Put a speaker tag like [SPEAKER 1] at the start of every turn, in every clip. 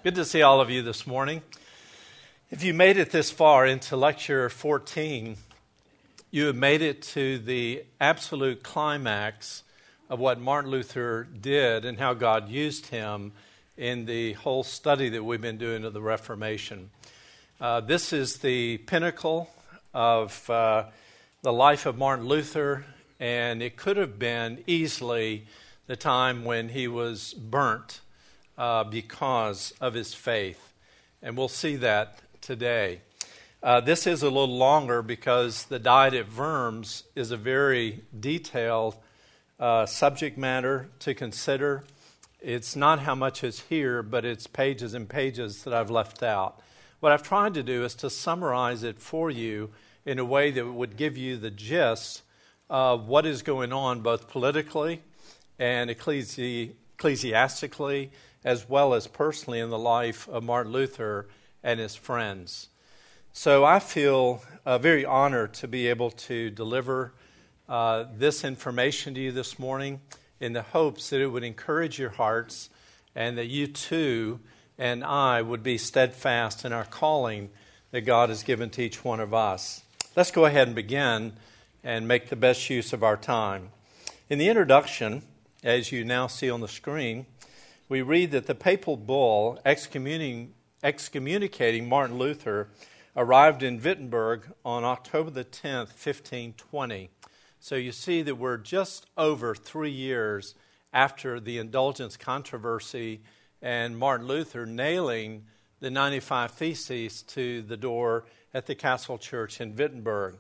[SPEAKER 1] Good to see all of you this morning. If you made it this far into lecture 14, you have made it to the absolute climax of what Martin Luther did and how God used him in the whole study that we've been doing of the Reformation. This is the pinnacle of the life of Martin Luther, and it could have been easily the time when he was burnt because of his faith. And we'll see that today. This is a little longer because the Diet at Worms is a very detailed subject matter to consider. It's not how much is here, but it's pages and pages that I've left out. What I've tried to do is to summarize it for you in a way that would give you the gist of what is going on both politically and ecclesiastically, as well as personally in the life of Martin Luther and his friends. So I feel very honored to be able to deliver this information to you this morning in the hopes that it would encourage your hearts and that you too and I would be steadfast in our calling that God has given to each one of us. Let's go ahead and begin and make the best use of our time. In the introduction, as you now see on the screen, we read that the papal bull excommunicating Martin Luther arrived in Wittenberg on October the 10th, 1520. So you see that we're just over 3 years after the indulgence controversy and Martin Luther nailing the 95 Theses to the door at the Castle Church in Wittenberg.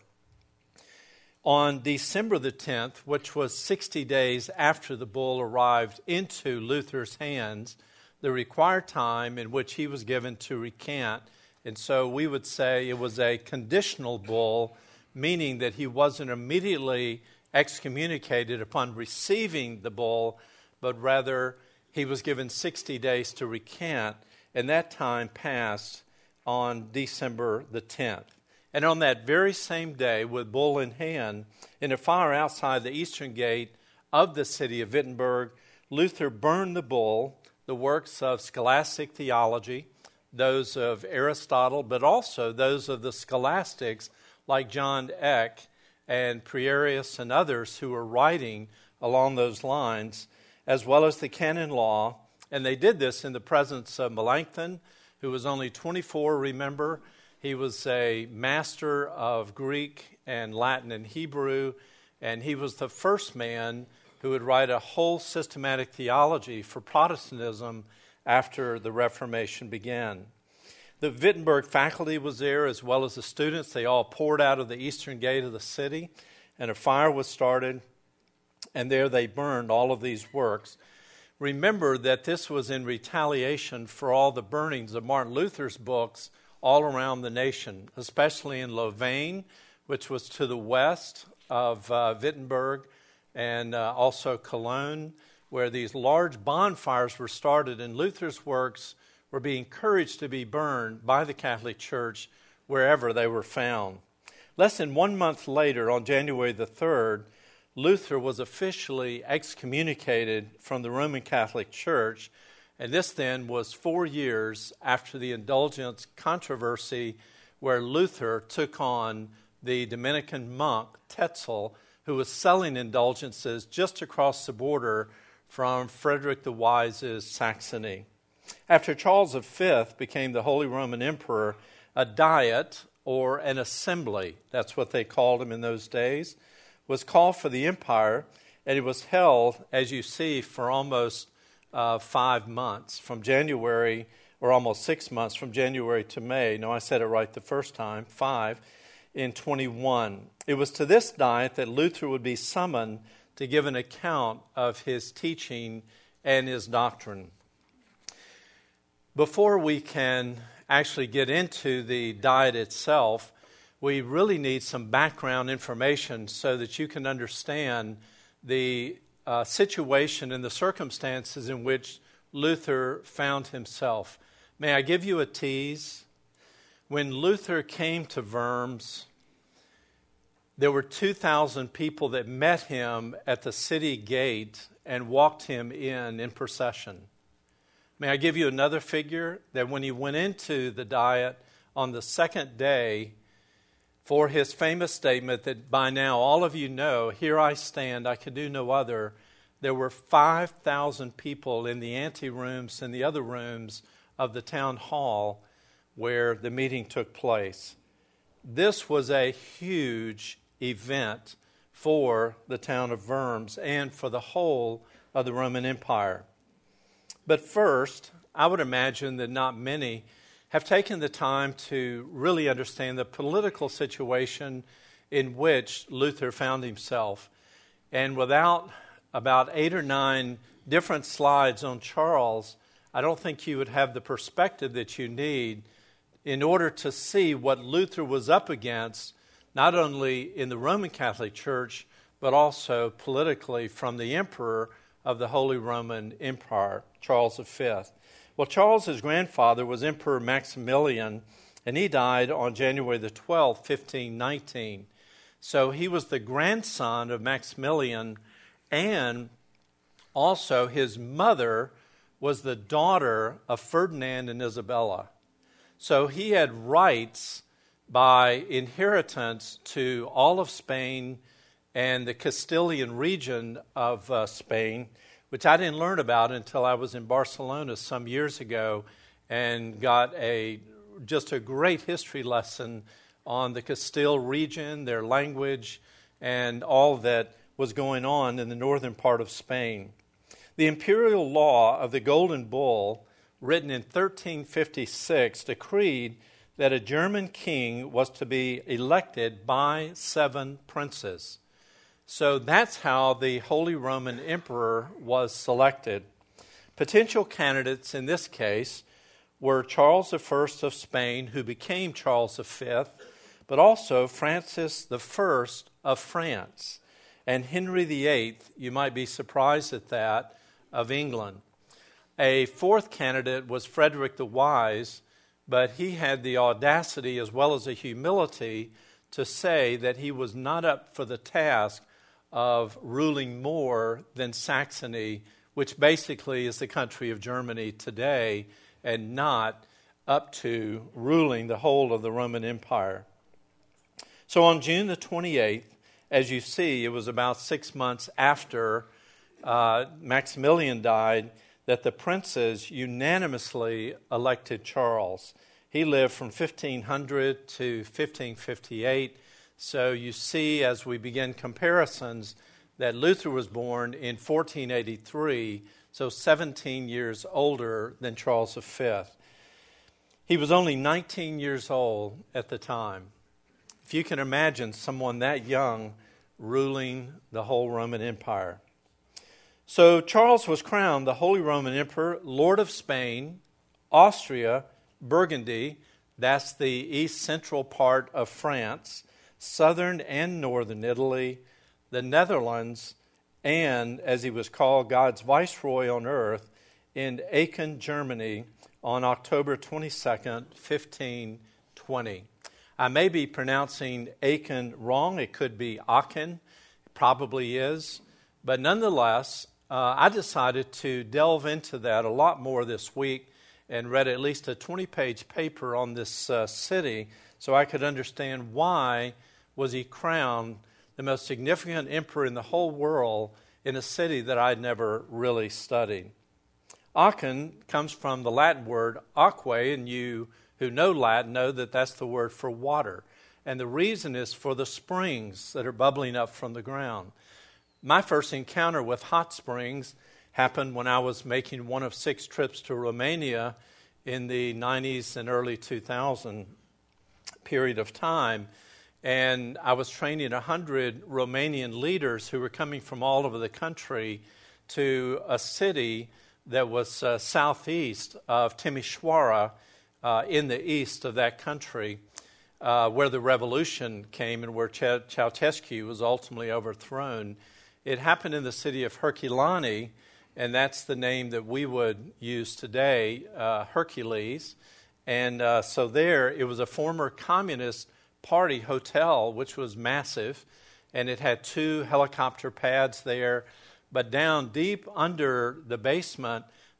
[SPEAKER 1] On December the 10th, which was 60 days after the bull arrived into Luther's hands, the required time in which he was given to recant, and so we would say it was a conditional bull, meaning that he wasn't immediately excommunicated upon receiving the bull, but rather he was given 60 days to recant, and that time passed on December the 10th. And on that very same day, with bull in hand, in a fire outside the eastern gate of the city of Wittenberg, Luther burned the bull, the works of scholastic theology, those of Aristotle, but also those of the scholastics like John Eck and Prierius and others who were writing along those lines, as well as the canon law. And they did this in the presence of Melanchthon, who was only 24, remember. He was a master of Greek and Latin and Hebrew, and he was the first man who would write a whole systematic theology for Protestantism after the Reformation began. The Wittenberg faculty was there, as well as the students. They all poured out of the eastern gate of the city, and a fire was started, and there they burned all of these works. Remember that this was in retaliation for all the burnings of Martin Luther's books all around the nation, especially in Louvain, which was to the west of Wittenberg, and also Cologne, where these large bonfires were started, and Luther's works were being encouraged to be burned by the Catholic Church wherever they were found. Less than 1 month later, on January the 3rd, Luther was officially excommunicated from the Roman Catholic Church, and this then was 4 years after the indulgence controversy where Luther took on the Dominican monk Tetzel, who was selling indulgences just across the border from Frederick the Wise's Saxony. After Charles V became the Holy Roman Emperor, a diet or an assembly, that's what they called him in those days, was called for the empire, and it was held, as you see, for almost 5 months, from January, or almost 6 months, from January to May. No, I said it right the first time, 5, in 21. It was to this diet that Luther would be summoned to give an account of his teaching and his doctrine. Before we can actually get into the diet itself, we really need some background information so that you can understand the situation and the circumstances in which Luther found himself. May I give you a tease? When Luther came to Worms, there were 2,000 people that met him at the city gate and walked him in procession. May I give you another figure? That when he went into the Diet on the second day for his famous statement that by now all of you know, here I stand, I can do no other, there were 5,000 people in the anterooms and the other rooms of the town hall where the meeting took place. This was a huge event for the town of Worms and for the whole of the Roman Empire. But first, I would imagine that not many have taken the time to really understand the political situation in which Luther found himself. And without about 8 or 9 different slides on Charles, I don't think you would have the perspective that you need in order to see what Luther was up against, not only in the Roman Catholic Church, but also politically from the emperor of the Holy Roman Empire, Charles V. Well, Charles' grandfather was Emperor Maximilian, and he died on January the 12th, 1519. So he was the grandson of Maximilian, and also his mother was the daughter of Ferdinand and Isabella. So he had rights by inheritance to all of Spain and the Castilian region of Spain, which I didn't learn about until I was in Barcelona some years ago and got just a great history lesson on the Castile region, their language, and all that was going on in the northern part of Spain. The imperial law of the Golden Bull, written in 1356, decreed that a German king was to be elected by 7 princes. So that's how the Holy Roman Emperor was selected. Potential candidates in this case were Charles I of Spain, who became Charles V, but also Francis I of France, and Henry VIII, you might be surprised at that, of England. A fourth candidate was Frederick the Wise, but he had the audacity as well as the humility to say that he was not up for the task of ruling more than Saxony, which basically is the country of Germany today, and not up to ruling the whole of the Roman Empire. So on June the 28th, as you see, it was about 6 months after Maximilian died, that the princes unanimously elected Charles. He lived from 1500 to 1558. So you see, as we begin comparisons, that Luther was born in 1483, so 17 years older than Charles V. He was only 19 years old at the time. If you can imagine someone that young ruling the whole Roman Empire. So Charles was crowned the Holy Roman Emperor, Lord of Spain, Austria, Burgundy, that's the east central part of France, southern and northern Italy, the Netherlands, and, as he was called, God's viceroy on earth, in Aachen, Germany, on October 22nd, 1520. I may be pronouncing Aachen wrong. It could be Aachen. It probably is. But nonetheless, I decided to delve into that a lot more this week and read at least a 20-page paper on this city so I could understand why was he crowned the most significant emperor in the whole world in a city that I'd never really studied. Aachen comes from the Latin word aquae, and you who know Latin know that that's the word for water. And the reason is for the springs that are bubbling up from the ground. My first encounter with hot springs happened when I was making one of 6 trips to Romania in the 90s and early 2000 period of time. And I was training 100 Romanian leaders who were coming from all over the country to a city that was southeast of Timișoara, in the east of that country, where the revolution came and where Ceausescu was ultimately overthrown. It happened in the city of Herculani, and that's the name that we would use today, Hercules. And so there, it was a former communist party hotel, which was massive, and it had 2 helicopter pads there. But down deep under the basement,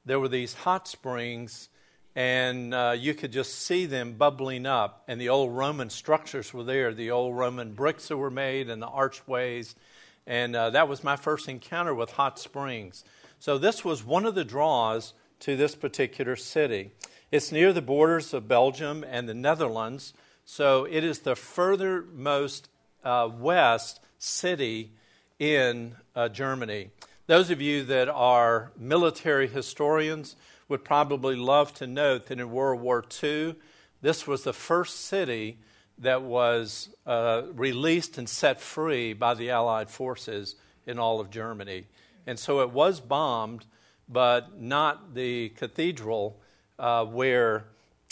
[SPEAKER 1] there were these hot springs, and you could just see them bubbling up. And the old Roman structures were there, the old Roman bricks that were made and the archways. And that was my first encounter with hot springs. So this was one of the draws to this particular city. It's near the borders of Belgium and the Netherlands. So it is the furthermost west city in Germany. Those of you that are military historians would probably love to note that in World War II, this was the first city that was released and set free by the Allied forces in all of Germany. And so it was bombed, but not the cathedral where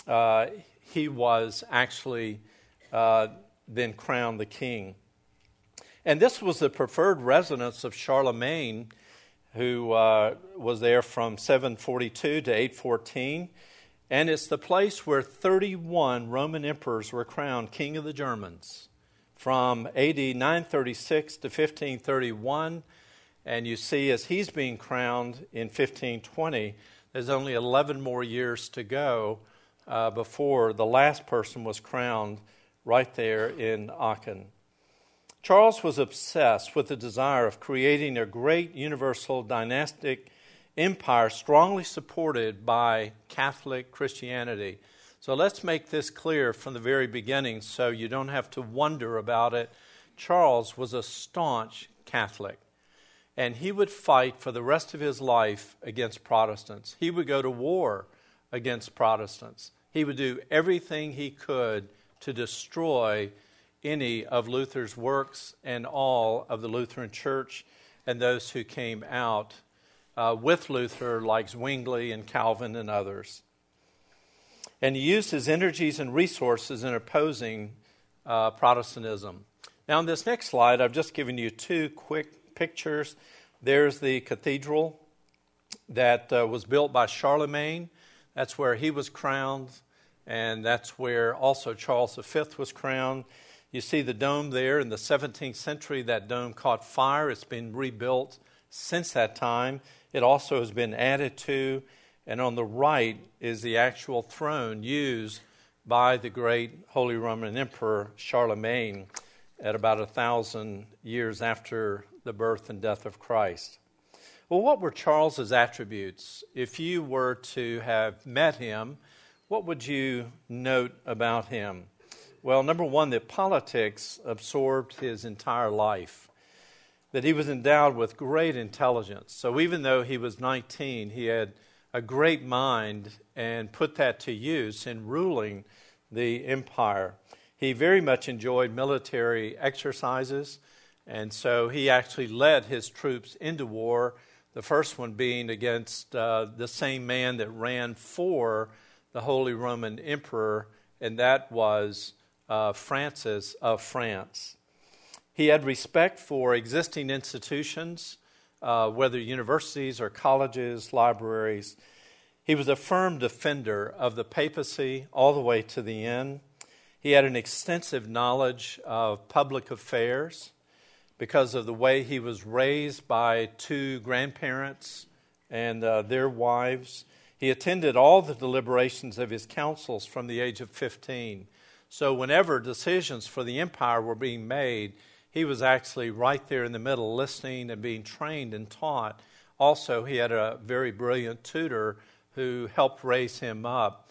[SPEAKER 1] he was actually then crowned the king. And this was the preferred residence of Charlemagne, who was there from 742 to 814. And it's the place where 31 Roman emperors were crowned king of the Germans from AD 936 to 1531. And you see, as he's being crowned in 1520, there's only 11 more years to go before the last person was crowned right there in Aachen. Charles was obsessed with the desire of creating a great universal dynastic empire strongly supported by Catholic Christianity. So let's make this clear from the very beginning so you don't have to wonder about it. Charles was a staunch Catholic, and he would fight for the rest of his life against Protestants. He would go to war against Protestants. He would do everything he could to destroy any of Luther's works and all of the Lutheran Church and those who came out with Luther, like Zwingli and Calvin and others. And he used his energies and resources in opposing Protestantism. Now, on this next slide, I've just given you two quick pictures. There's the cathedral that was built by Charlemagne. That's where he was crowned, and that's where also Charles V was crowned. You see the dome there. In the 17th century, that dome caught fire. It's been rebuilt since that time. It also has been added to, and on the right is the actual throne used by the great Holy Roman Emperor Charlemagne at about 1,000 years after the birth and death of Christ. Well, what were Charles's attributes? If you were to have met him, what would you note about him? Well, number one, that politics absorbed his entire life, that he was endowed with great intelligence. So even though he was 19, he had a great mind and put that to use in ruling the empire. He very much enjoyed military exercises, and so he actually led his troops into war, the first one being against the same man that ran for the Holy Roman Emperor, and that was Francis of France. He had respect for existing institutions, whether universities or colleges, libraries. He was a firm defender of the papacy all the way to the end. He had an extensive knowledge of public affairs because of the way he was raised by two grandparents and their wives. He attended all the deliberations of his councils from the age of 15. So whenever decisions for the empire were being made, he was actually right there in the middle listening and being trained and taught. Also, he had a very brilliant tutor who helped raise him up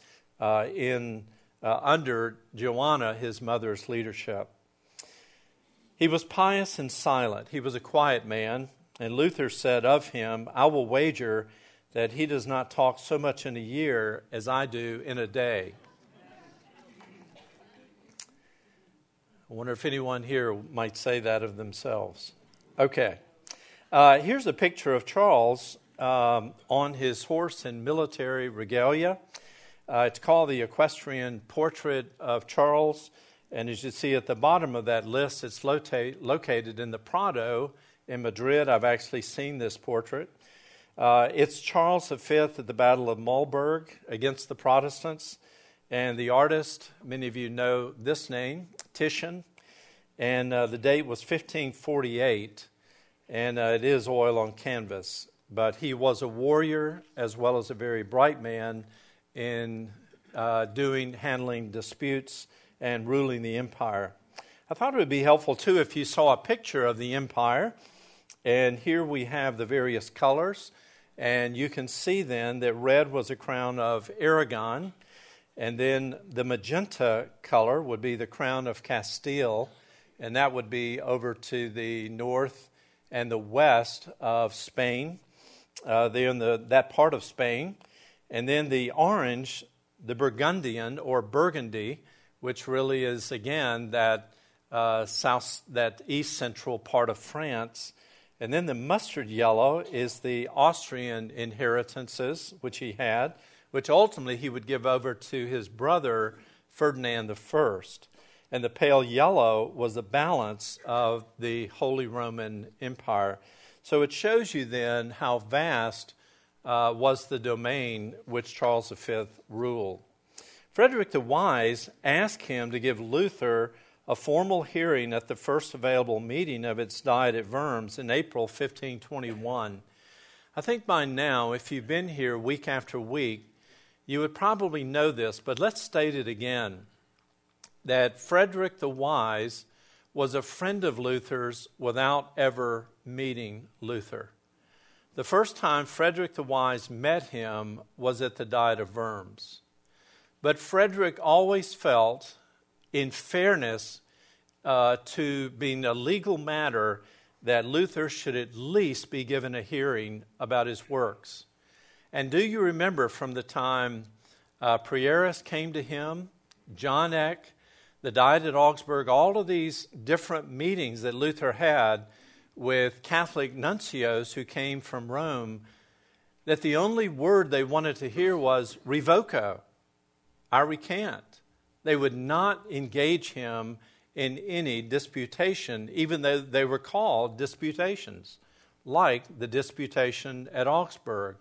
[SPEAKER 1] under Joanna, his mother's leadership. He was pious and silent. He was a quiet man, and Luther said of him, "I will wager that he does not talk so much in a year as I do in a day." I wonder if anyone here might say that of themselves. Okay. Here's a picture of Charles on his horse in military regalia. It's called the Equestrian Portrait of Charles. And as you see at the bottom of that list, it's located in the Prado in Madrid. I've actually seen this portrait. It's Charles V at the Battle of Mulberg against the Protestants. And the artist, many of you know this name, Titian. And the date was 1548. And it is oil on canvas. but he was a warrior as well as a very bright man in handling disputes and ruling the empire. I thought it would be helpful, too, if you saw a picture of the empire. And here we have the various colors. And you can see then that red was a crown of Aragon. And then the magenta color would be the crown of Castile. And that would be over to the north and the west of Spain. There in that part of Spain. And then the orange, the Burgundian or Burgundy, which really is, again, that east central part of France. And then the mustard yellow is the Austrian inheritances, which he had, which ultimately he would give over to his brother, Ferdinand I. And the pale yellow was the balance of the Holy Roman Empire. So it shows you then how vast was the domain which Charles V ruled. Frederick the Wise asked him to give Luther a formal hearing at the first available meeting of its Diet at Worms in April 1521. I think by now, if you've been here week after week, you would probably know this, but let's state it again, that Frederick the Wise was a friend of Luther's without ever meeting Luther. The first time Frederick the Wise met him was at the Diet of Worms. But Frederick always felt, in fairness to being a legal matter, that Luther should at least be given a hearing about his works. And do you remember from the time Prierias came to him, John Eck, the Diet at Augsburg, all of these different meetings that Luther had with Catholic nuncios who came from Rome, that the only word they wanted to hear was revoco, I recant. They would not engage him in any disputation, even though they were called disputations, like the disputation at Augsburg.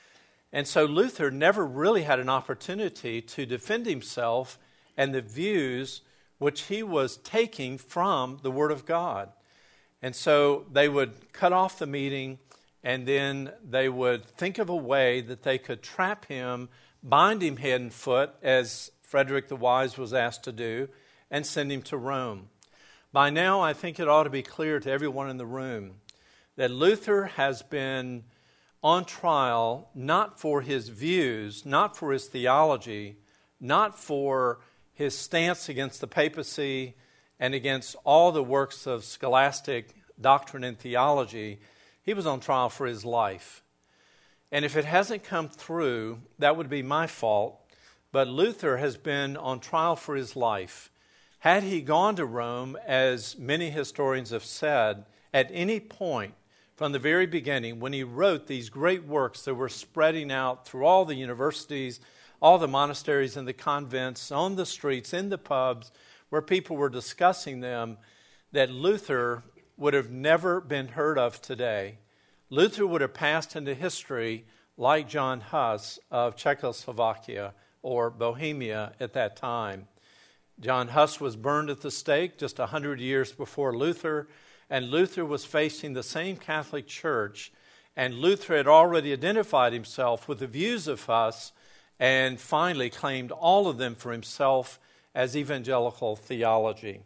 [SPEAKER 1] And so Luther never really had an opportunity to defend himself and the views which he was taking from the Word of God. And so they would cut off the meeting, and then they would think of a way that they could trap him, bind him hand and foot, as Frederick the Wise was asked to do, and send him to Rome. By now, I think it ought to be clear to everyone in the room that Luther has been on trial not for his views, not for his theology, not for his stance against the papacy and against all the works of scholastic doctrine and theology. He was on trial for his life. And if it hasn't come through, that would be my fault. But Luther has been on trial for his life. Had he gone to Rome, as many historians have said, at any point from the very beginning, when he wrote these great works that were spreading out through all the universities, all the monasteries and the convents, on the streets, in the pubs, where people were discussing them, that Luther would have never been heard of today. Luther would have passed into history like John Huss of Czechoslovakia or Bohemia at that time. John Huss was burned at the stake just 100 years before Luther, and Luther was facing the same Catholic Church, and Luther had already identified himself with the views of Huss and finally claimed all of them for himself as evangelical theology.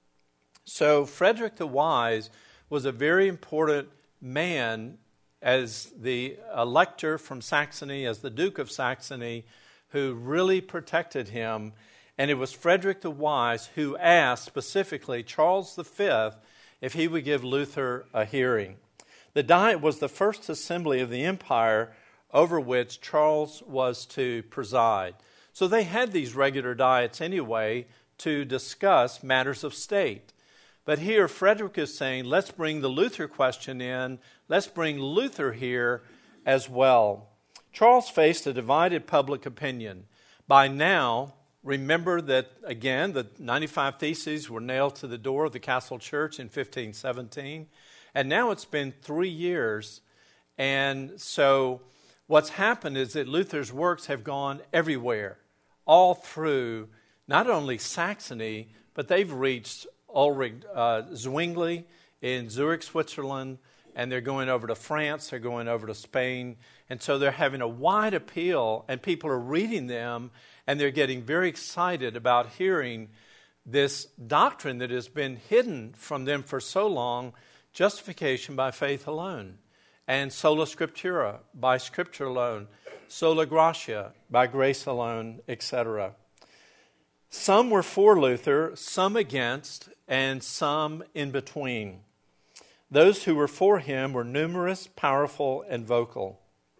[SPEAKER 1] So Frederick the Wise was a very important man as the elector from Saxony, as the Duke of Saxony, who really protected him. And it was Frederick the Wise who asked specifically Charles V if he would give Luther a hearing. The Diet was the first assembly of the empire over which Charles was to preside. So they had these regular diets anyway to discuss matters of state. But here Frederick is saying, let's bring the Luther question in. Let's bring Luther here as well. Charles faced a divided public opinion. By now, remember that, again, the 95 Theses were nailed to the door of the Castle Church in 1517. And now it's been 3 years. And so what's happened is that Luther's works have gone everywhere, all through not only Saxony, but they've reached Ulrich Zwingli in Zurich, Switzerland, and they're going over to France, they're going over to Spain, and so they're having a wide appeal, and people are reading them, and they're getting very excited about hearing this doctrine that has been hidden from them for so long, justification by faith alone, and sola scriptura, by Scripture alone, sola gratia, by grace alone, etc. Some were for Luther, some against, and some in between. Those who were for him were numerous, powerful, and vocal.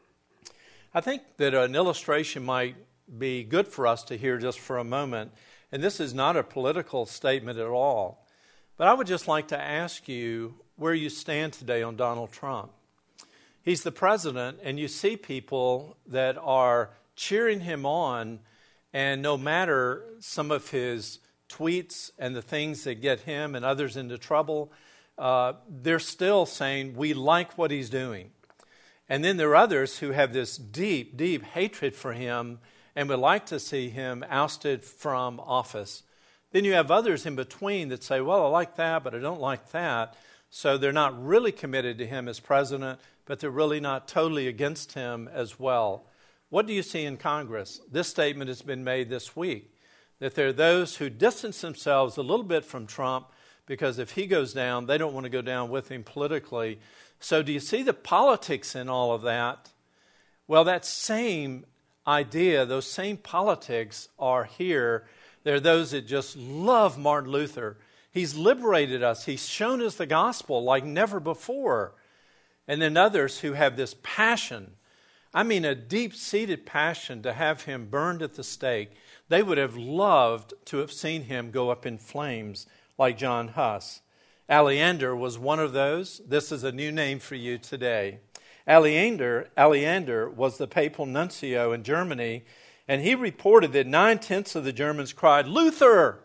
[SPEAKER 1] I think that an illustration might be good for us to hear just for a moment, and this is not a political statement at all, but I would just like to ask you where you stand today on Donald Trump. He's the president, and you see people that are cheering him on, and no matter some of his tweets and the things that get him and others into trouble, they're still saying, we like what he's doing. And then there are others who have this deep, deep hatred for him and would like to see him ousted from office. Then you have others in between that say, well, I like that, but I don't like that. So they're not really committed to him as president, but they're really not totally against him as well. What do you see in Congress? This statement has been made this week, that there are those who distance themselves a little bit from Trump because if he goes down, they don't want to go down with him politically. So do you see the politics in all of that? Well, that same idea, those same politics are here. There are those that just love Martin Luther. He's liberated us. He's shown us the gospel like never before. And then others who have this passion, I mean a deep-seated passion to have him burned at the stake. They would have loved to have seen him go up in flames like John Huss. Aleander was one of those. This is a new name for you today. Aleander was the papal nuncio in Germany, and he reported that 9/10 of the Germans cried, Luther!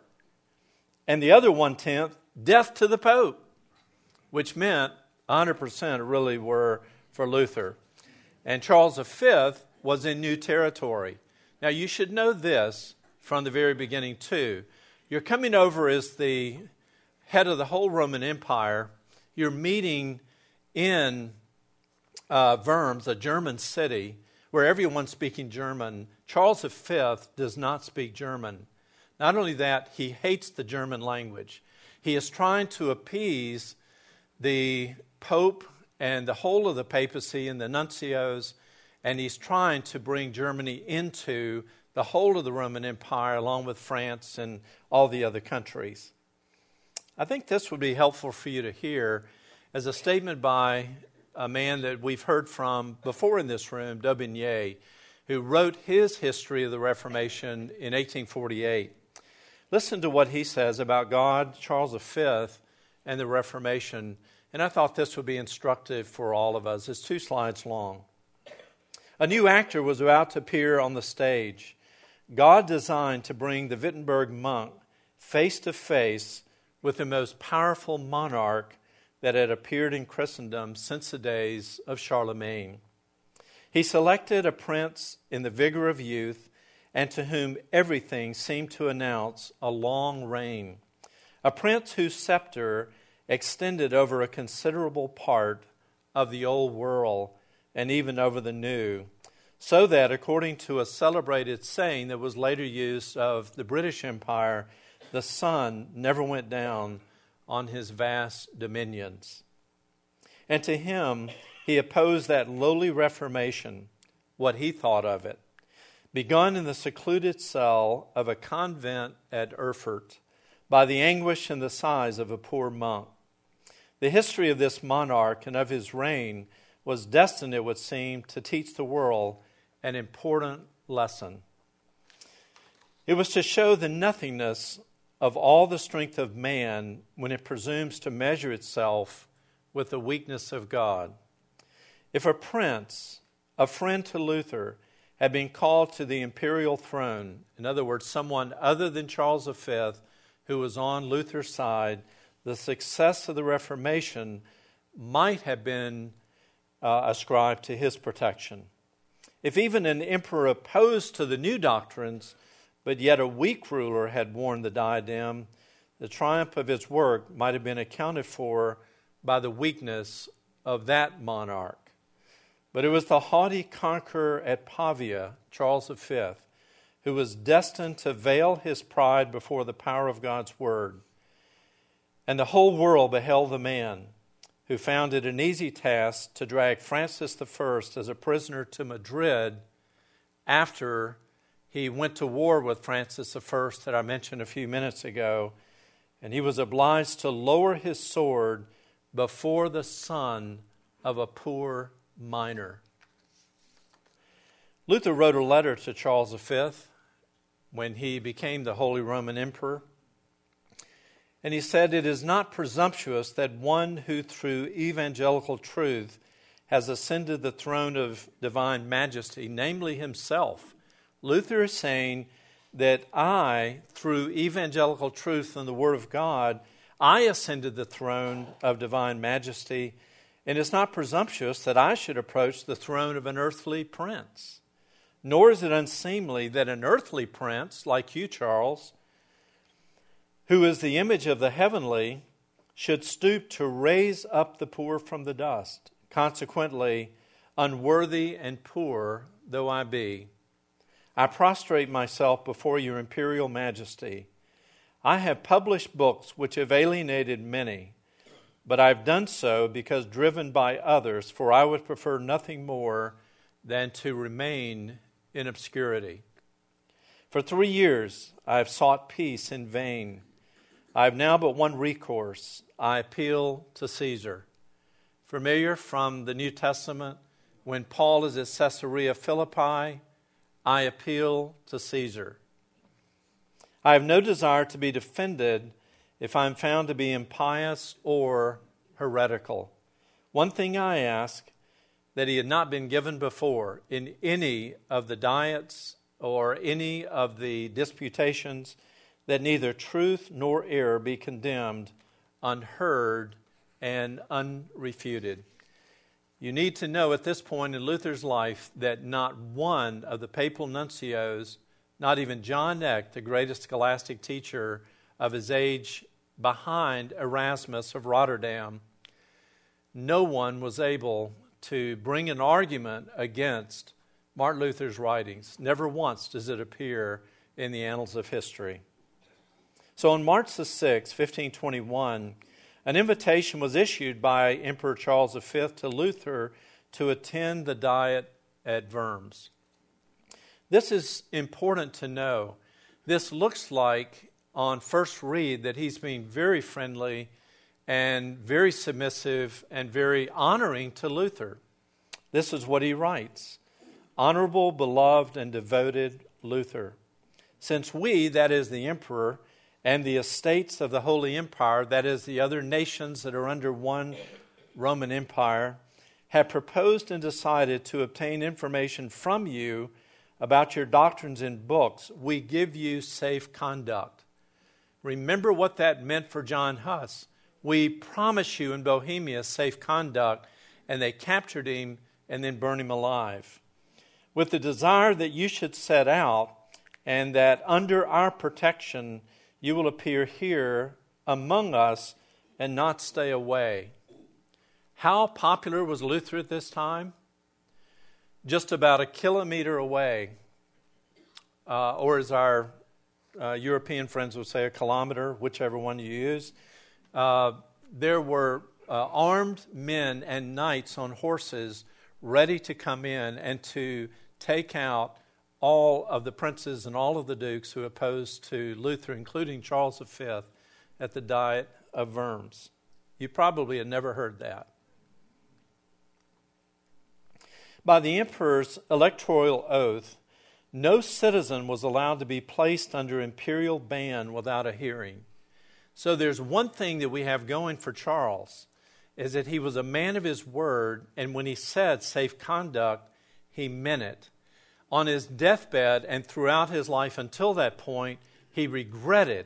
[SPEAKER 1] And the other 1/10, death to the Pope, which meant 100% really were for Luther. And Charles V was in new territory. Now, you should know this from the very beginning, too. You're coming over as the head of the whole Roman Empire. You're meeting in Worms, a German city, where everyone's speaking German. Charles V does not speak German. Not only that, he hates the German language. He is trying to appease the Pope and the whole of the papacy and the nuncios, and he's trying to bring Germany into the whole of the Roman Empire, along with France and all the other countries. I think this would be helpful for you to hear as a statement by a man that we've heard from before in this room, D'Aubigné, who wrote his history of the Reformation in 1848. Listen to what he says about God, Charles V, and the Reformation. And I thought this would be instructive for all of us. It's 2 slides long. A new actor was about to appear on the stage. God designed to bring the Wittenberg monk face to face with the most powerful monarch that had appeared in Christendom since the days of Charlemagne. He selected a prince in the vigor of youth and to whom everything seemed to announce a long reign, a prince whose scepter extended over a considerable part of the old world and even over the new, so that, according to a celebrated saying that was later used of the British Empire, the sun never went down on his vast dominions. And to him, he opposed that lowly Reformation, what he thought of it, begun in the secluded cell of a convent at Erfurt by the anguish and the sighs of a poor monk. The history of this monarch and of his reign was destined, it would seem, to teach the world an important lesson. It was to show the nothingness of all the strength of man when it presumes to measure itself with the weakness of God. If a prince, a friend to Luther, had been called to the imperial throne, in other words, someone other than Charles V who was on Luther's side, the success of the Reformation might have been ascribed to his protection. If even an emperor opposed to the new doctrines, but yet a weak ruler had worn the diadem, the triumph of his work might have been accounted for by the weakness of that monarch. But it was the haughty conqueror at Pavia, Charles V, who was destined to veil his pride before the power of God's word. And the whole world beheld the man who found it an easy task to drag Francis I as a prisoner to Madrid after he went to war with Francis I that I mentioned a few minutes ago, and he was obliged to lower his sword before the son of a poor miner. Luther wrote a letter to Charles V when he became the Holy Roman Emperor, and he said, "It is not presumptuous that one who through evangelical truth has ascended the throne of divine majesty, namely himself." Luther is saying that I, through evangelical truth and the Word of God, I ascended the throne of divine majesty, and it's not presumptuous that I should approach the throne of an earthly prince. Nor is it unseemly that an earthly prince, like you, Charles, who is the image of the heavenly, should stoop to raise up the poor from the dust. Consequently, unworthy and poor though I be, I prostrate myself before your imperial majesty. I have published books which have alienated many, but I have done so because driven by others, for I would prefer nothing more than to remain in obscurity. For 3 years I have sought peace in vain. I have now but one recourse. I appeal to Caesar. Familiar from the New Testament, when Paul is at Caesarea Philippi, I appeal to Caesar. I have no desire to be defended if I am found to be impious or heretical. One thing I ask, that he had not been given before in any of the diets or any of the disputations, that neither truth nor error be condemned, unheard, and unrefuted. You need to know at this point in Luther's life that not one of the papal nuncios, not even John Eck, the greatest scholastic teacher of his age behind Erasmus of Rotterdam, no one was able to bring an argument against Martin Luther's writings. Never once does it appear in the annals of history. So on March the 6th, 1521, an invitation was issued by Emperor Charles V to Luther to attend the Diet at Worms. This is important to know. This looks like, on first read, that he's being very friendly and very submissive and very honoring to Luther. This is what he writes. Honorable, beloved, and devoted Luther, since we, that is the emperor, and the estates of the Holy Empire, that is the other nations that are under one Roman Empire, have proposed and decided to obtain information from you about your doctrines in books, we give you safe conduct. Remember what that meant for John Huss. We promise you in Bohemia safe conduct, and they captured him and then burned him alive. With the desire that you should set out, and that under our protection you will appear here among us and not stay away. How popular was Luther at this time? Just about a kilometer away, or as our European friends would say, a kilometer, whichever one you use. There were armed men and knights on horses ready to come in and to take out all of the princes and all of the dukes who opposed to Luther, including Charles V, at the Diet of Worms. You probably had never heard that. By the emperor's electoral oath, no citizen was allowed to be placed under imperial ban without a hearing. So there's one thing that we have going for Charles, is that he was a man of his word, and when he said safe conduct, he meant it. On his deathbed and throughout his life until that point, he regretted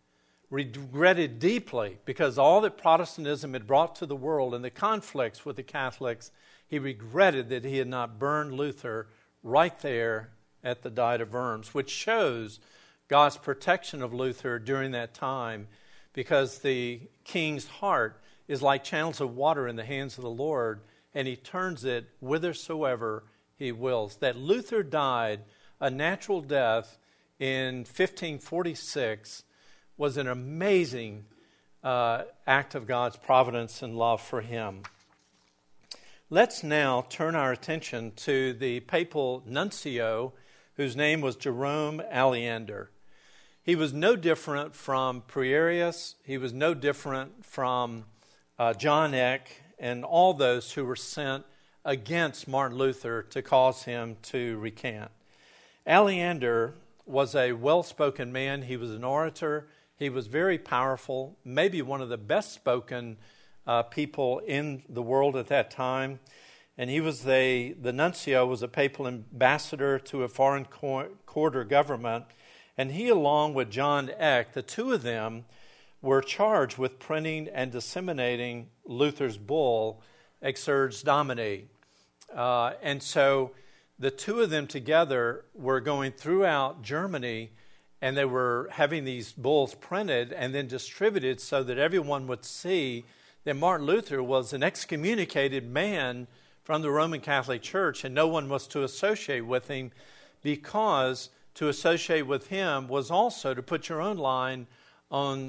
[SPEAKER 1] deeply, because all that Protestantism had brought to the world and the conflicts with the Catholics, he regretted that he had not burned Luther right there at the Diet of Worms, which shows God's protection of Luther during that time, because the king's heart is like channels of water in the hands of the Lord, and he turns it whithersoever he wills. That Luther died a natural death in 1546 was an amazing act of God's providence and love for him. Let's now turn our attention to the papal nuncio, whose name was Jerome Aleander. He was no different from Prierius. He was no different from John Eck and all those who were sent against Martin Luther to cause him to recant. Aleander was a well-spoken man. He was an orator. He was very powerful, maybe one of the best-spoken people in the world at that time. And he was the nuncio was a papal ambassador to a foreign court or government. And he, along with John Eck, the two of them were charged with printing and disseminating Luther's bull, Exsurge Domini. And so the two of them together were going throughout Germany, and they were having these bulls printed and then distributed so that everyone would see that Martin Luther was an excommunicated man from the Roman Catholic Church, and no one was to associate with him, because to associate with him was also to put your own life on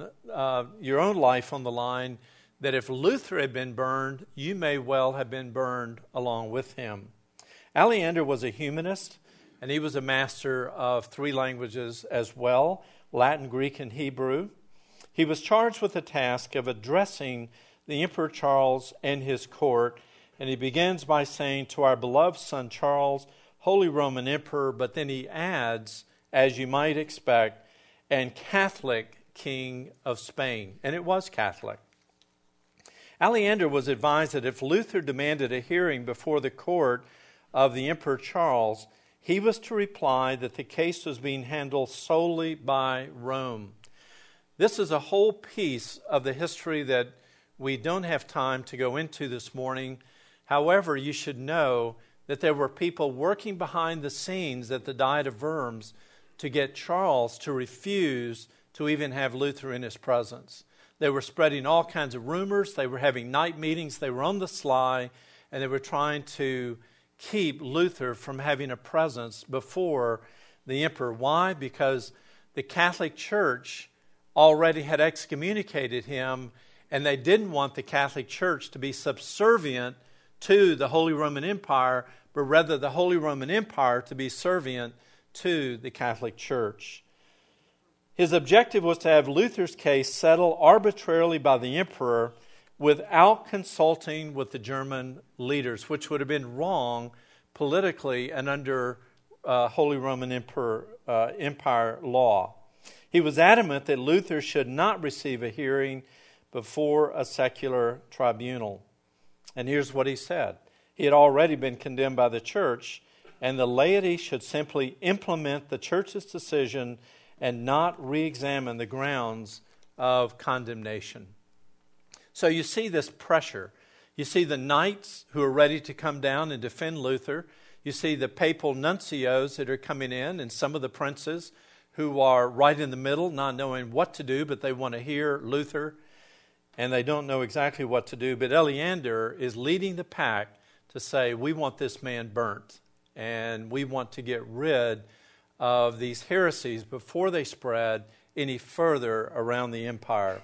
[SPEAKER 1] the line, that if Luther had been burned, you may well have been burned along with him. Aleander was a humanist, and he was a master of 3 languages as well, Latin, Greek, and Hebrew. He was charged with the task of addressing the Emperor Charles and his court, and he begins by saying, "To our beloved son Charles, Holy Roman Emperor," but then he adds, as you might expect, "and Catholic King of Spain." And it was Catholic. Aleander was advised that if Luther demanded a hearing before the court of the Emperor Charles, he was to reply that the case was being handled solely by Rome. This is a whole piece of the history that we don't have time to go into this morning. However, you should know that there were people working behind the scenes at the Diet of Worms to get Charles to refuse to even have Luther in his presence. They were spreading all kinds of rumors. They were having night meetings. They were on the sly, and they were trying to keep Luther from having a presence before the emperor. Why? Because the Catholic Church already had excommunicated him, and they didn't want the Catholic Church to be subservient to the Holy Roman Empire, but rather the Holy Roman Empire to be servient to the Catholic Church. His objective was to have Luther's case settled arbitrarily by the emperor without consulting with the German leaders, which would have been wrong politically and under Holy Roman Empire law. He was adamant that Luther should not receive a hearing before a secular tribunal. And here's what he said. He had already been condemned by the church, and the laity should simply implement the church's decision and not re-examine the grounds of condemnation. So you see this pressure. You see the knights who are ready to come down and defend Luther. You see the papal nuncios that are coming in, and some of the princes who are right in the middle, not knowing what to do, but they want to hear Luther, and they don't know exactly what to do. But Aleander is leading the pack to say, we want this man burnt, and we want to get rid of these heresies before they spread any further around the empire.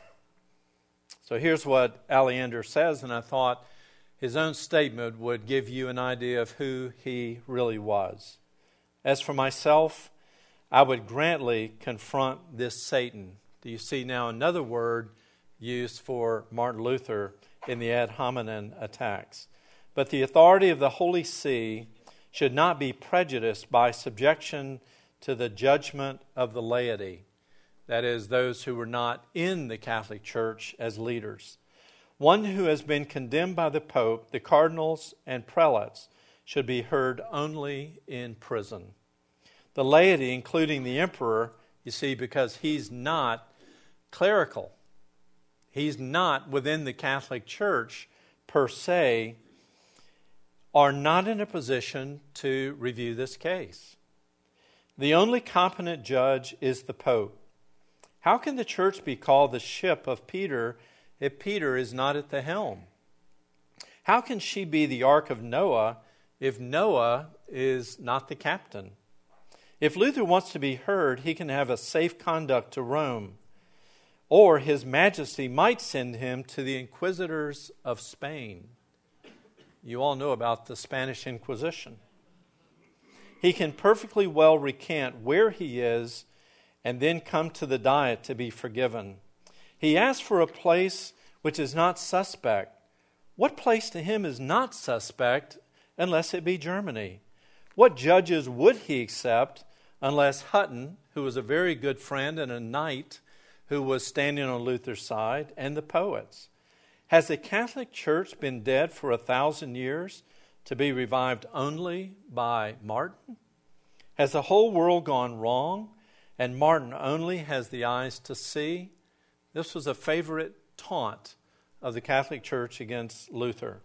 [SPEAKER 1] So here's what Aleander says, and I thought his own statement would give you an idea of who he really was. As for myself, I would grandly confront this Satan. Do you see now another word used for Martin Luther in the ad hominem attacks? But the authority of the Holy See should not be prejudiced by subjection to the judgment of the laity. That is, those who were not in the Catholic Church as leaders. One who has been condemned by the Pope, the cardinals, and prelates should be heard only in prison. The laity, including the emperor, you see, because he's not clerical, he's not within the Catholic Church per se, are not in a position to review this case. The only competent judge is the Pope. How can the church be called the ship of Peter if Peter is not at the helm? How can she be the ark of Noah if Noah is not the captain? If Luther wants to be heard, he can have a safe conduct to Rome, or His Majesty might send him to the inquisitors of Spain. You all know about the Spanish Inquisition. He can perfectly well recant where he is and then come to the Diet to be forgiven. He asks for a place which is not suspect. What place to him is not suspect unless it be Germany? What judges would he accept unless Hutton, who was a very good friend and a knight who was standing on Luther's side, and the poets? Has the Catholic Church been dead for 1,000 years to be revived only by Martin? Has the whole world gone wrong and Martin only has the eyes to see? This was a favorite taunt of the Catholic Church against Luther.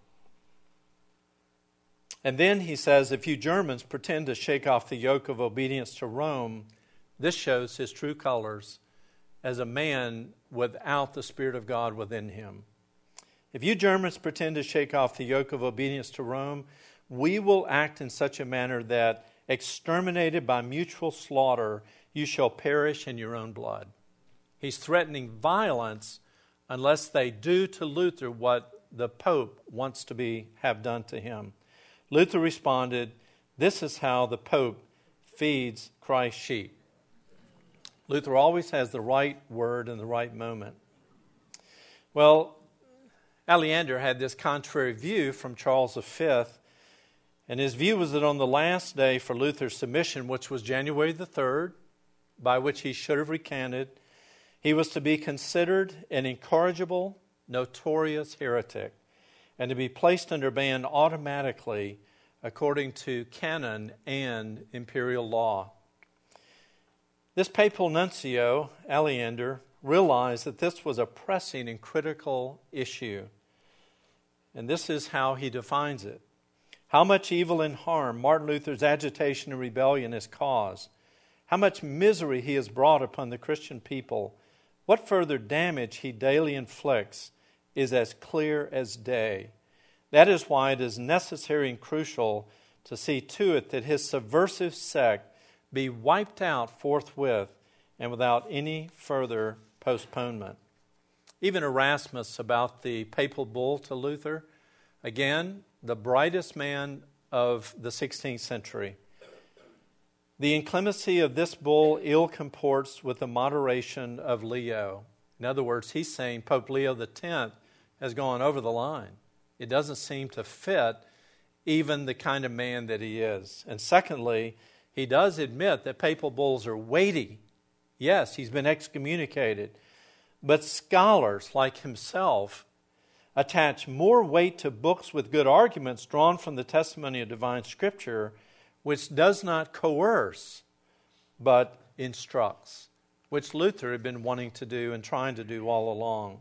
[SPEAKER 1] And then he says, if you Germans pretend to shake off the yoke of obedience to Rome, this shows his true colors as a man without the Spirit of God within him. If you Germans pretend to shake off the yoke of obedience to Rome, we will act in such a manner that, exterminated by mutual slaughter, you shall perish in your own blood. He's threatening violence unless they do to Luther what the Pope wants to have done to him. Luther responded, this is how the Pope feeds Christ's sheep. Luther always has the right word in the right moment. Well, Aleander had this contrary view from Charles V, and his view was that on the last day for Luther's submission, which was January the 3rd, by which he should have recanted, he was to be considered an incorrigible, notorious heretic, and to be placed under ban automatically according to canon and imperial law. This papal nuncio, Aleander, realized that this was a pressing and critical issue. And this is how he defines it. How much evil and harm Martin Luther's agitation and rebellion has caused. How much misery he has brought upon the Christian people. What further damage he daily inflicts is as clear as day. That is why it is necessary and crucial to see to it that his subversive sect be wiped out forthwith and without any further postponement. Even Erasmus, about the papal bull to Luther, again, the brightest man of the 16th century. The inclemency of this bull ill comports with the moderation of Leo. In other words, he's saying Pope Leo X has gone over the line. It doesn't seem to fit even the kind of man that he is. And secondly, he does admit that papal bulls are weighty. Yes, he's been excommunicated. But scholars like himself attach more weight to books with good arguments drawn from the testimony of divine Scripture, which does not coerce, but instructs, which Luther had been wanting to do and trying to do all along.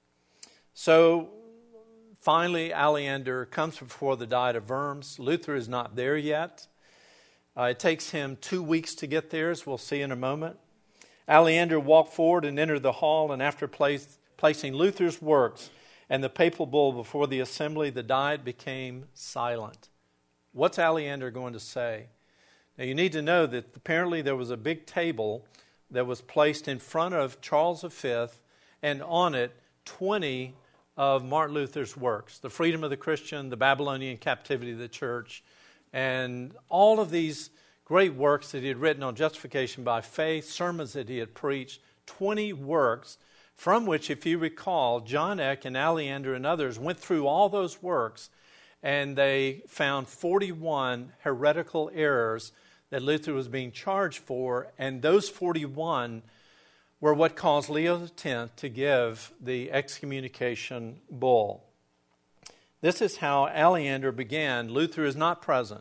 [SPEAKER 1] So, finally, Aleander comes before the Diet of Worms. Luther is not there yet. It takes him 2 weeks to get there, as we'll see in a moment. Aleander walked forward and entered the hall, and after placing Luther's works and the papal bull before the assembly, the Diet became silent. What's Aleander going to say? Now, you need to know that apparently there was a big table that was placed in front of Charles V, and on it 20 of Martin Luther's works, The Freedom of the Christian, The Babylonian Captivity of the Church, and all of these great works that he had written on justification by faith, sermons that he had preached, 20 works from which, if you recall, John Eck and Aleander and others went through all those works, and they found 41 heretical errors that Luther was being charged for, and those 41 were what caused Leo X to give the excommunication bull. This is how Aleander began. Luther is not present.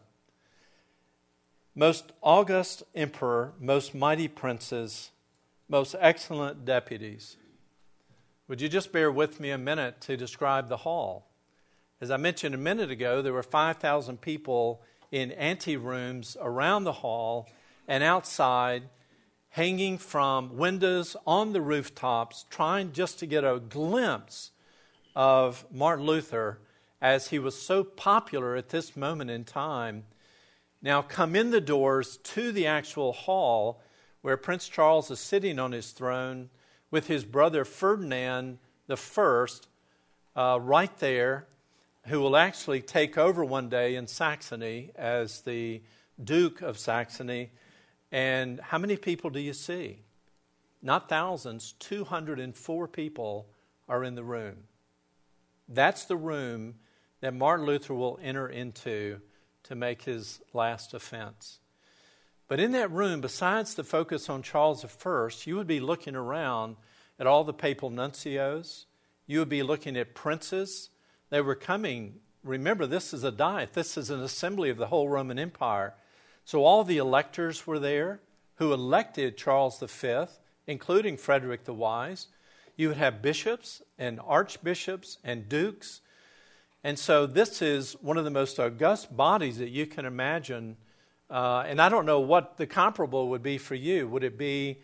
[SPEAKER 1] Most august emperor, most mighty princes, most excellent deputies. Would you just bear with me a minute to describe the hall? As I mentioned a minute ago, there were 5,000 people in anterooms around the hall and outside, hanging from windows on the rooftops, trying just to get a glimpse of Martin Luther, as he was so popular at this moment in time, now come in the doors to the actual hall where Prince Charles is sitting on his throne with his brother Ferdinand the First right there, who will actually take over one day in Saxony as the Duke of Saxony. And how many people do you see? Not thousands, 204 people are in the room. That's the room that Martin Luther will enter into to make his last offense. But in that room, besides the focus on Charles I, you would be looking around at all the papal nuncios. You would be looking at princes. They were coming. Remember, this is a diet. This is an assembly of the whole Roman Empire. So all the electors were there who elected Charles V, including Frederick the Wise. You would have bishops and archbishops and dukes. And so this is one of the most august bodies that you can imagine. And I don't know what the comparable would be for you. Would it be,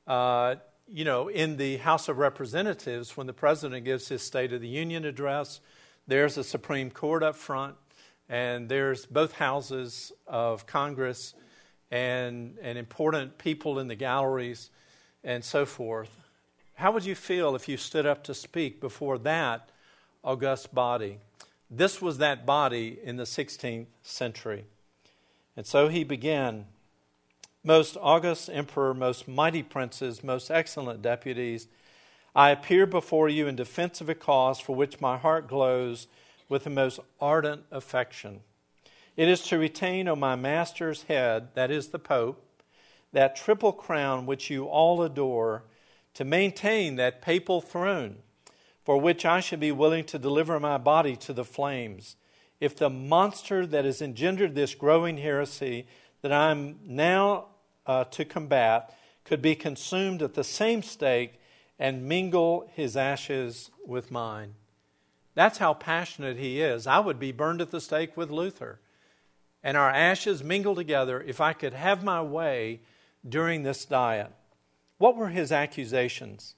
[SPEAKER 1] in the House of Representatives when the president gives his State of the Union address? There's a Supreme Court up front, and there's both houses of Congress and important people in the galleries and so forth. How would you feel if you stood up to speak before that august body? This was that body in the 16th century. And so he began, "Most august emperor, most mighty princes, most excellent deputies, I appear before you in defense of a cause for which my heart glows with the most ardent affection. It is to retain on my master's head, that is the Pope, that triple crown which you all adore, to maintain that papal throne, for which I should be willing to deliver my body to the flames, if the monster that has engendered this growing heresy that I am now to combat could be consumed at the same stake and mingle his ashes with mine." That's how passionate he is. I would be burned at the stake with Luther, and our ashes mingle together if I could have my way during this diet. What were his accusations?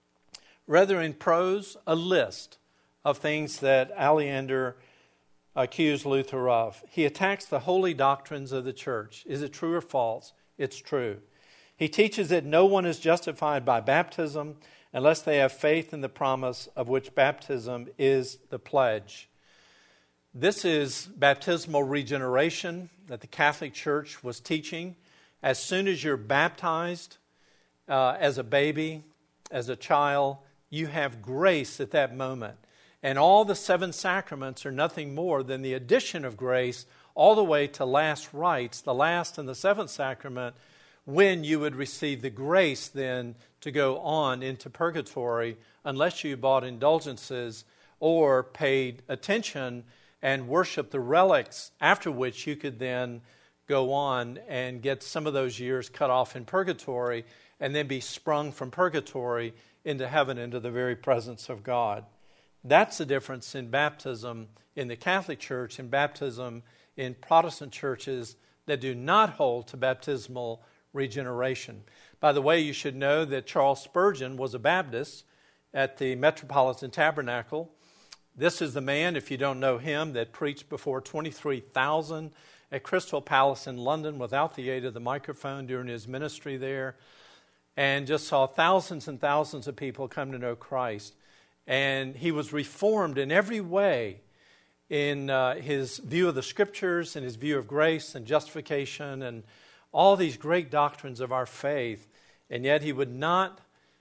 [SPEAKER 1] Rather in prose, a list of things that Aleander accused Luther of. He attacks the holy doctrines of the church. Is it true or false? It's true. He teaches that no one is justified by baptism unless they have faith in the promise of which baptism is the pledge. This is baptismal regeneration that the Catholic Church was teaching. As soon as you're baptized as a baby, as a child, you have grace at that moment. And all the 7 sacraments are nothing more than the addition of grace all the way to last rites, the last and the 7th sacrament, when you would receive the grace then to go on into purgatory unless you bought indulgences or paid attention and worshiped the relics, after which you could then go on and get some of those years cut off in purgatory and then be sprung from purgatory into heaven, into the very presence of God. That's the difference in baptism in the Catholic Church and baptism in Protestant churches that do not hold to baptismal regeneration. By the way, you should know that Charles Spurgeon was a Baptist at the Metropolitan Tabernacle. This is the man, if you don't know him, that preached before 23,000 at Crystal Palace in London without the aid of the microphone during his ministry there, and just saw thousands and thousands of people come to know Christ. And he was reformed in every way in his view of the Scriptures and his view of grace and justification and all these great doctrines of our faith. And yet he would not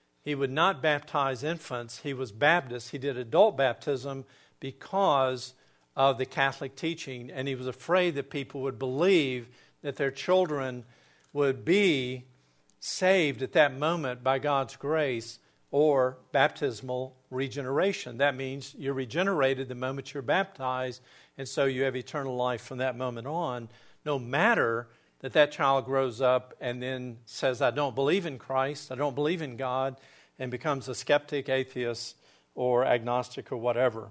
[SPEAKER 1] baptize infants. He was Baptist. He did adult baptism because of the Catholic teaching, and he was afraid that people would believe that their children would be saved at that moment by God's grace or baptismal regeneration. That means you're regenerated the moment you're baptized, and so you have eternal life from that moment on, no matter that child grows up and then says, I don't believe in Christ, I don't believe in God, and becomes a skeptic, atheist, or agnostic, or whatever.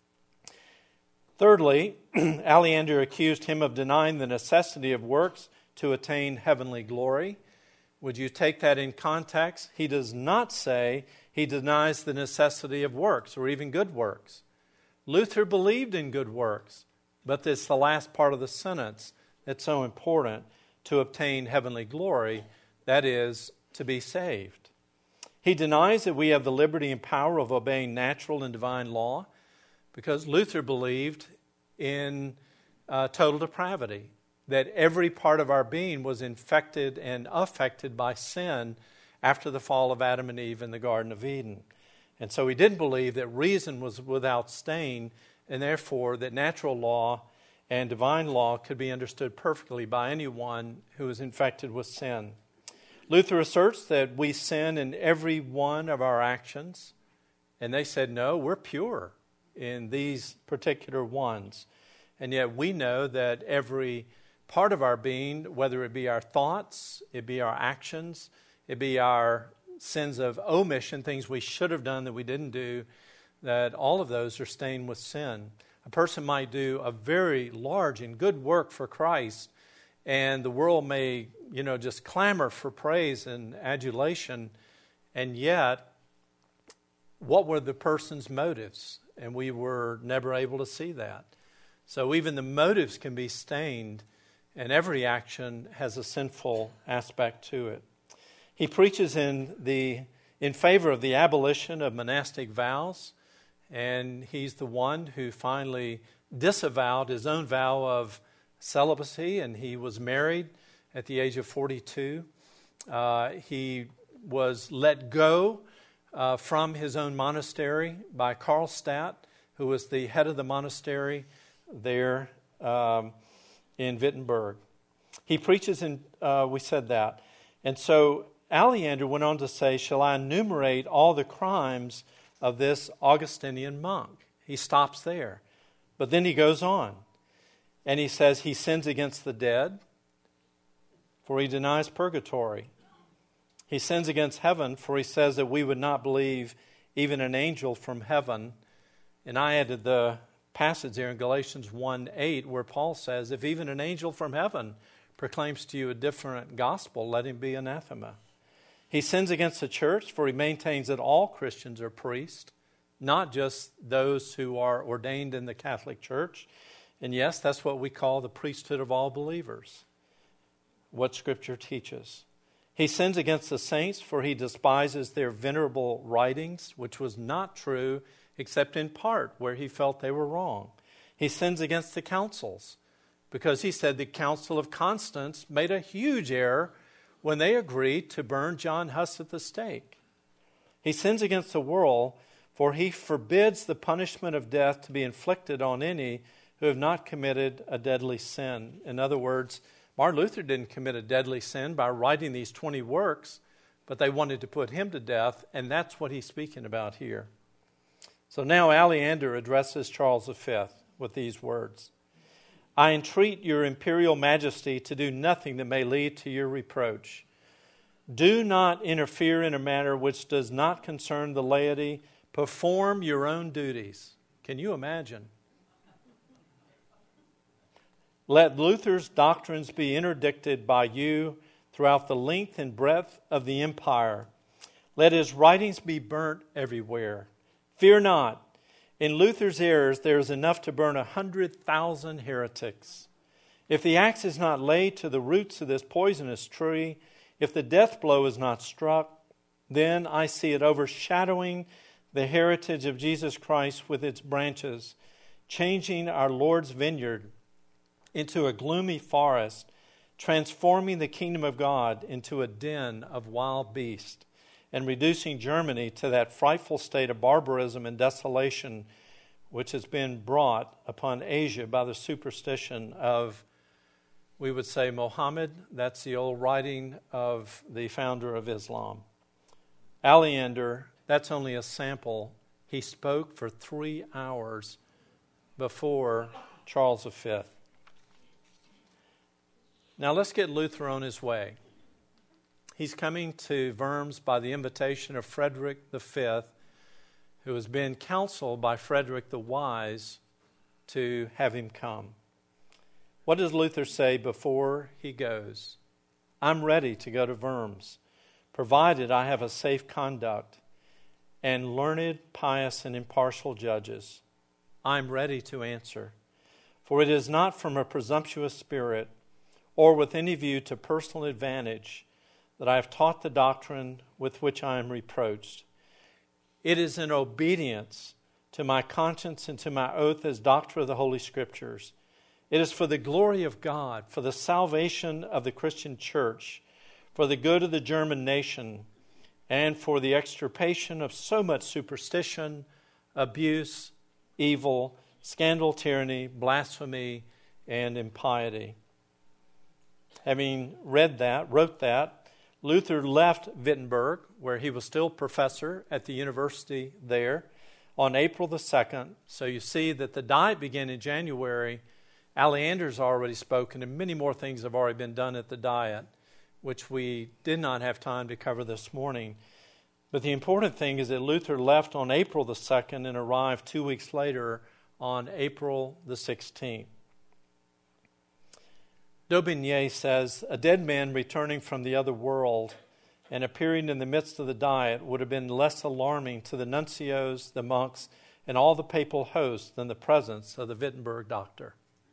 [SPEAKER 1] Thirdly, Aleander accused him of denying the necessity of works to attain heavenly glory. Would you take that in context? He does not say he denies the necessity of works or even good works. Luther believed in good works, but it's the last part of the sentence that's so important to obtain heavenly glory, that is, to be saved. He denies that we have the liberty and power of obeying natural and divine law because Luther believed in total depravity, that every part of our being was infected and affected by sin after the fall of Adam and Eve in the Garden of Eden. And so he didn't believe that reason was without stain, and therefore that natural law and divine law could be understood perfectly by anyone who is infected with sin. Luther asserts that we sin in every one of our actions, and they said, no, we're pure in these particular ones. And yet we know that every part of our being, whether it be our thoughts, it be our actions, it be our sins of omission, things we should have done that we didn't do, that all of those are stained with sin. A person might do a very large and good work for Christ, and the world may, just clamor for praise and adulation, and yet, what were the person's motives? And we were never able to see that. So even the motives can be stained, and every action has a sinful aspect to it. He preaches in favor of the abolition of monastic vows, and he's the one who finally disavowed his own vow of celibacy, and he was married at the age of 42. He was let go from his own monastery by Karlstadt, who was the head of the monastery there in Wittenberg. He preaches we said that. And so Aleander went on to say, shall I enumerate all the crimes of this Augustinian monk? He stops there. But then he goes on. And he says he sins against the dead, for he denies purgatory. He sins against heaven, for he says that we would not believe even an angel from heaven. And I added the passage there in Galatians 1:8, where Paul says, if even an angel from heaven proclaims to you a different gospel, let him be anathema. He sins against the church, for he maintains that all Christians are priests, not just those who are ordained in the Catholic Church. And yes, that's what we call the priesthood of all believers, what Scripture teaches. He sins against the saints, for he despises their venerable writings, which was not true except in part where he felt they were wrong. He sins against the councils, because he said the Council of Constance made a huge error when they agreed to burn John Huss at the stake. He sins against the world, for he forbids the punishment of death to be inflicted on any who have not committed a deadly sin. In other words, Martin Luther didn't commit a deadly sin by writing these 20 works, but they wanted to put him to death, and that's what he's speaking about here. So now Aleander addresses Charles V with these words. I entreat your imperial majesty to do nothing that may lead to your reproach. Do not interfere in a matter which does not concern the laity. Perform your own duties. Can you imagine? Let Luther's doctrines be interdicted by you throughout the length and breadth of the empire. Let his writings be burnt everywhere. Fear not. In Luther's errors, there is enough to burn 100,000 heretics. If the axe is not laid to the roots of this poisonous tree, if the death blow is not struck, then I see it overshadowing the heritage of Jesus Christ with its branches, changing our Lord's vineyard into a gloomy forest, transforming the kingdom of God into a den of wild beasts, and reducing Germany to that frightful state of barbarism and desolation which has been brought upon Asia by the superstition of, we would say, Muhammad. That's the old writing of the founder of Islam. Aleander, that's only a sample. He spoke for 3 hours before Charles V. Now let's get Luther on his way. He's coming to Worms by the invitation of Frederick V, who has been counseled by Frederick the Wise to have him come. What does Luther say before he goes? I'm ready to go to Worms, provided I have a safe conduct and learned, pious, and impartial judges. I'm ready to answer. For it is not from a presumptuous spirit or with any view to personal advantage that I have taught the doctrine with which I am reproached. It is in obedience to my conscience and to my oath as doctor of the Holy Scriptures. It is for the glory of God, for the salvation of the Christian church, for the good of the German nation, and for the extirpation of so much superstition, abuse, evil, scandal, tyranny, blasphemy, and impiety. Having wrote that, Luther left Wittenberg, where he was still professor at the university there, on April the 2nd. So you see that the Diet began in January. Aleander's already spoken, and many more things have already been done at the Diet, which we did not have time to cover this morning. But the important thing is that Luther left on April the 2nd and arrived 2 weeks later on April the 16th. Daubigny says, a dead man returning from the other world and appearing in the midst of the Diet would have been less alarming to the nuncios, the monks, and all the papal hosts than the presence of the Wittenberg doctor.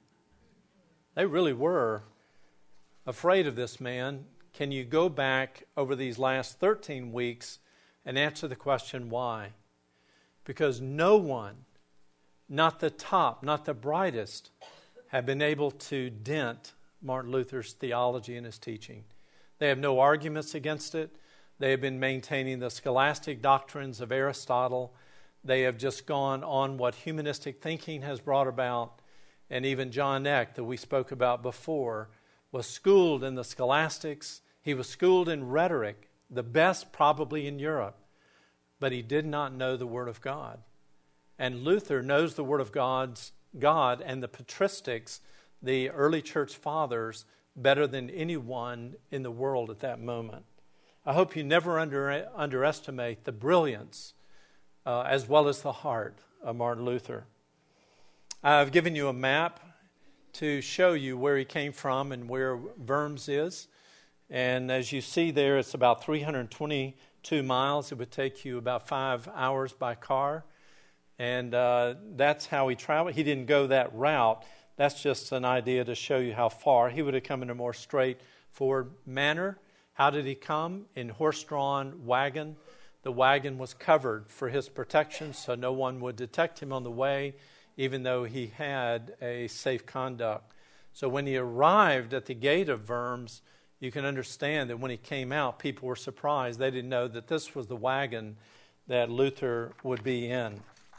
[SPEAKER 1] They really were afraid of this man. Can you go back over these last 13 weeks and answer the question why? Because no one, not the top, not the brightest, have been able to dent Martin Luther's theology and his teaching. They have no arguments against it. They have been maintaining the scholastic doctrines of Aristotle. They have just gone on what humanistic thinking has brought about. And even John Eck, that we spoke about before, was schooled in the scholastics. He was schooled in rhetoric, the best probably in Europe. But he did not know the Word of God. And Luther knows the Word of God and the patristics, the early church fathers, better than anyone in the world at that moment. I hope you never underestimate the brilliance as well as the heart of Martin Luther. I've given you a map to show you where he came from and where Worms is. And as you see there, it's about 322 miles. It would take you about 5 hours by car. And that's how he traveled. He didn't go that route. That's just an idea to show you how far. He would have come in a more straightforward manner. How did he come? In horse-drawn wagon. The wagon was covered for his protection, so no one would detect him on the way, even though he had a safe conduct. So when he arrived at the gate of Worms, you can understand that when he came out, people were surprised. They didn't know that this was the wagon that Luther would be in.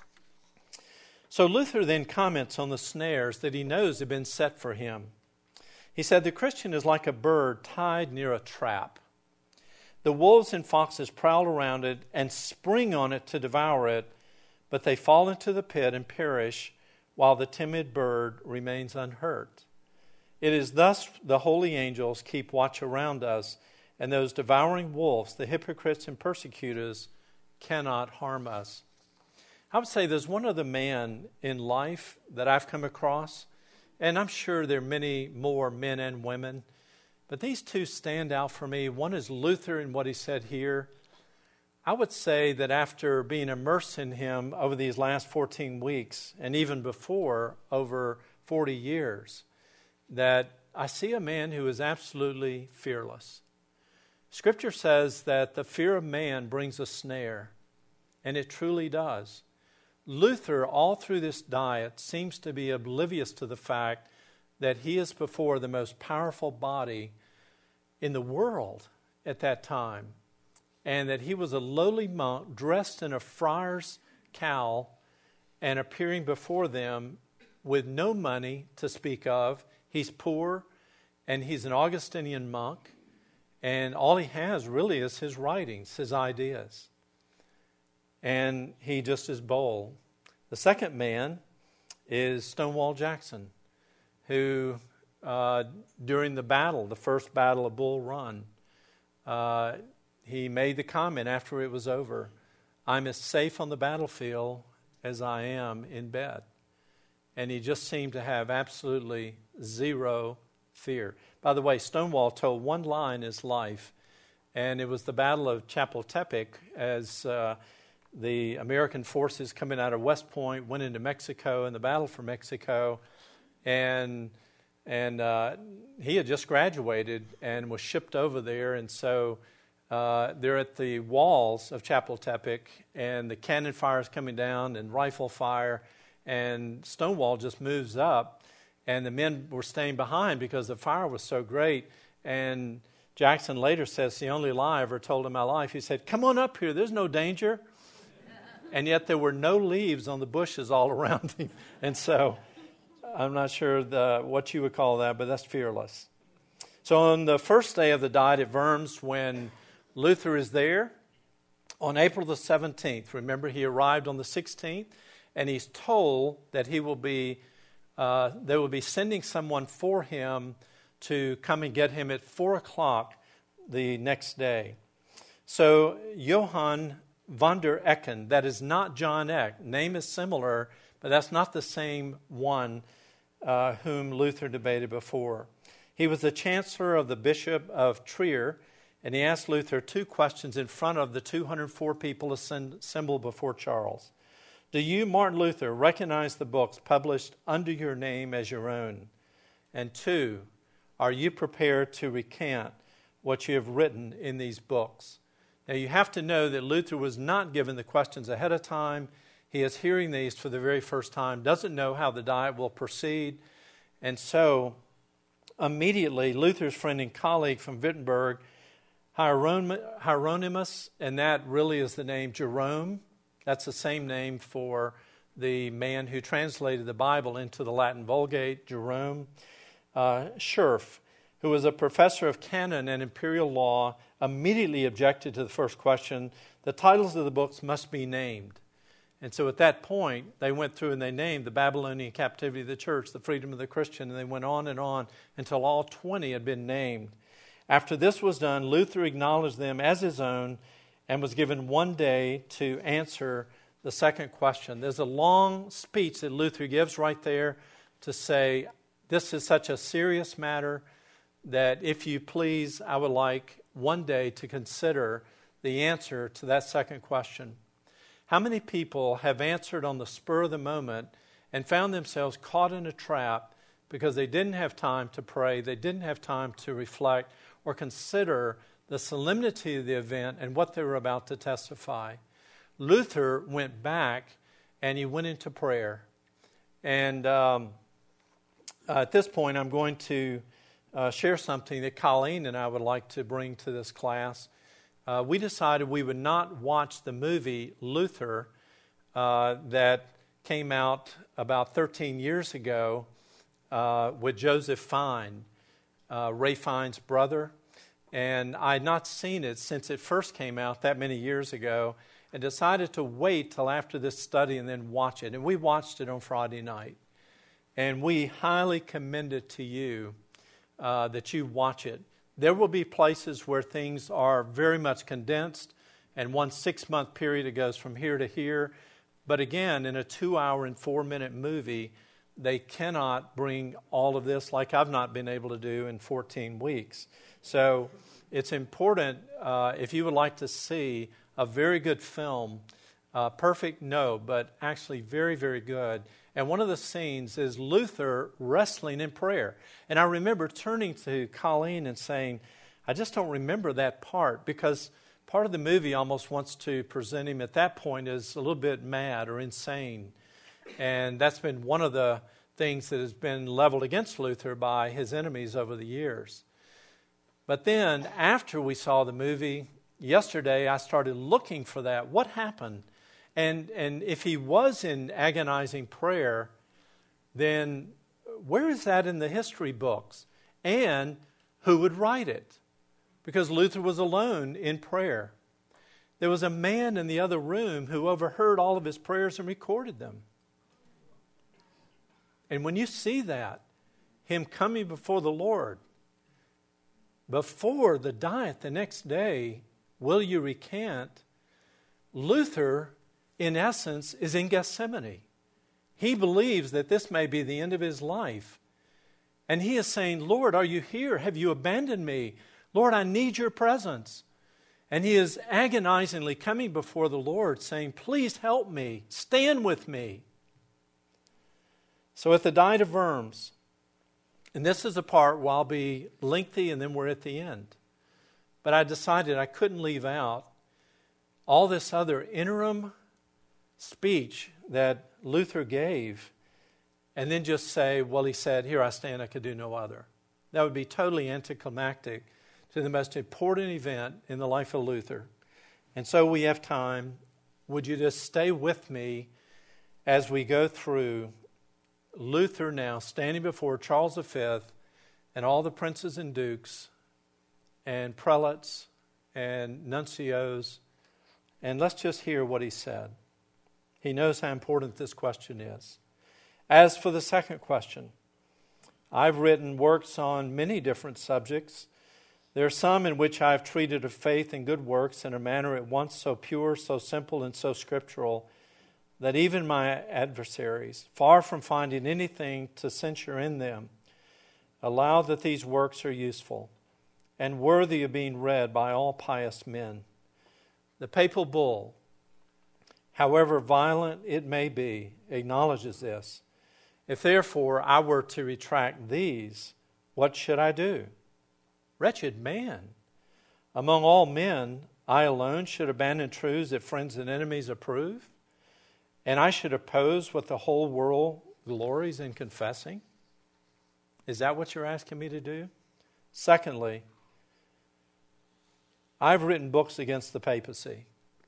[SPEAKER 1] So Luther then comments on the snares that he knows have been set for him. He said, the Christian is like a bird tied near a trap. The wolves and foxes prowl around it and spring on it to devour it, but they fall into the pit and perish while the timid bird remains unhurt. It is thus the holy angels keep watch around us, and those devouring wolves, the hypocrites and persecutors, cannot harm us. I would say there's one other man in life that I've come across, and I'm sure there are many more men and women, but these two stand out for me. One is Luther and what he said here. I would say that after being immersed in him over these last 14 weeks, and even before, over 40 years, that I see a man who is absolutely fearless. Scripture says that the fear of man brings a snare, and it truly does. Luther, all through this Diet, seems to be oblivious to the fact that he is before the most powerful body in the world at that time, and that he was a lowly monk dressed in a friar's cowl and appearing before them with no money to speak of. He's poor, and he's an Augustinian monk, and all he has really is his writings, his ideas. And he just is bold. The second man is Stonewall Jackson, who during the battle, the first battle of Bull Run, he made the comment after it was over, I'm as safe on the battlefield as I am in bed. And he just seemed to have absolutely zero fear. By the way, Stonewall told one lie in his life, and it was the Battle of Chapultepec as the American forces coming out of West Point went into Mexico in the battle for Mexico, and he had just graduated and was shipped over there, and so they're at the walls of Chapultepec, and the cannon fire is coming down and rifle fire, and Stonewall just moves up, and the men were staying behind because the fire was so great. And Jackson later says, the only lie I ever told in my life, he said, "Come on up here, there's no danger." And yet there were no leaves on the bushes all around him. And so I'm not sure what you would call that, but that's fearless. So on the first day of the Diet at Worms, when Luther is there, on April the 17th, remember he arrived on the 16th, and he's told that they will be sending someone for him to come and get him at 4 o'clock the next day. So Johann von der Ecken, that is not John Eck. Name is similar, but that's not the same one whom Luther debated before. He was the chancellor of the Bishop of Trier, and he asked Luther 2 questions in front of the 204 people assembled before Charles. Do you, Martin Luther, recognize the books published under your name as your own? And 2, are you prepared to recant what you have written in these books? Now you have to know that Luther was not given the questions ahead of time. He is hearing these for the very first time, doesn't know how the Diet will proceed. And so immediately Luther's friend and colleague from Wittenberg, Hieronymus, and that really is the name Jerome. That's the same name for the man who translated the Bible into the Latin Vulgate, Jerome. Schurf, who was a professor of canon and imperial law, immediately objected to the first question. The titles of the books must be named. And so at that point, they went through and they named the Babylonian captivity of the church, the freedom of the Christian, and they went on until all 20 had been named. After this was done, Luther acknowledged them as his own and was given 1 day to answer the second question. There's a long speech that Luther gives right there to say, this is such a serious matter that if you please, I would like 1 day to consider the answer to that second question. How many people have answered on the spur of the moment and found themselves caught in a trap because they didn't have time to pray, they didn't have time to reflect or consider the solemnity of the event and what they were about to testify? Luther went back and he went into prayer. And at this point, I'm going to share something that Colleen and I would like to bring to this class. We decided we would not watch the movie Luther that came out about 13 years ago with Joseph Fine, Ray Fine's brother. And I had not seen it since it first came out that many years ago, and decided to wait till after this study and then watch it. And we watched it on Friday night. And we highly commend it to you that you watch it. There will be places where things are very much condensed, and 1 6-month period it goes from here to here. But again, in a 2-hour and 4-minute movie, they cannot bring all of this like I've not been able to do in 14 weeks. So it's important, if you would like to see a very good film, perfect, no, but actually very, very good. And one of the scenes is Luther wrestling in prayer. And I remember turning to Colleen and saying, I just don't remember that part, because part of the movie almost wants to present him at that point as a little bit mad or insane. And that's been one of the things that has been leveled against Luther by his enemies over the years. But then after we saw the movie, yesterday I started looking for that. What happened? And if he was in agonizing prayer, then where is that in the history books? And who would write it? Because Luther was alone in prayer. There was a man in the other room who overheard all of his prayers and recorded them. And when you see that, him coming before the Lord, before the Diet the next day, will you recant? Luther, in essence, is in Gethsemane. He believes that this may be the end of his life. And he is saying, Lord, are you here? Have you abandoned me? Lord, I need your presence. And he is agonizingly coming before the Lord saying, please help me. Stand with me. So at the Diet of Worms, and this is the part where I'll be lengthy and then we're at the end. But I decided I couldn't leave out all this other interim speech that Luther gave and then just say, well, he said, here I stand, I could do no other. That would be totally anticlimactic to the most important event in the life of Luther. And so we have time. Would you just stay with me as we go through Luther now standing before Charles V and all the princes and dukes and prelates and nuncios, and let's just hear what he said. He knows how important this question is. As for the second question, I've written works on many different subjects. There are some in which I have treated of faith and good works in a manner at once so pure, so simple, and so scriptural that even my adversaries, far from finding anything to censure in them, allow that these works are useful and worthy of being read by all pious men. The papal bull, however violent it may be, acknowledges this. If therefore I were to retract these, what should I do? Wretched man! Among all men, I alone should abandon truths that friends and enemies approve? And I should oppose what the whole world glories in confessing? Is that what you're asking me to do? Secondly, I've written books against the papacy.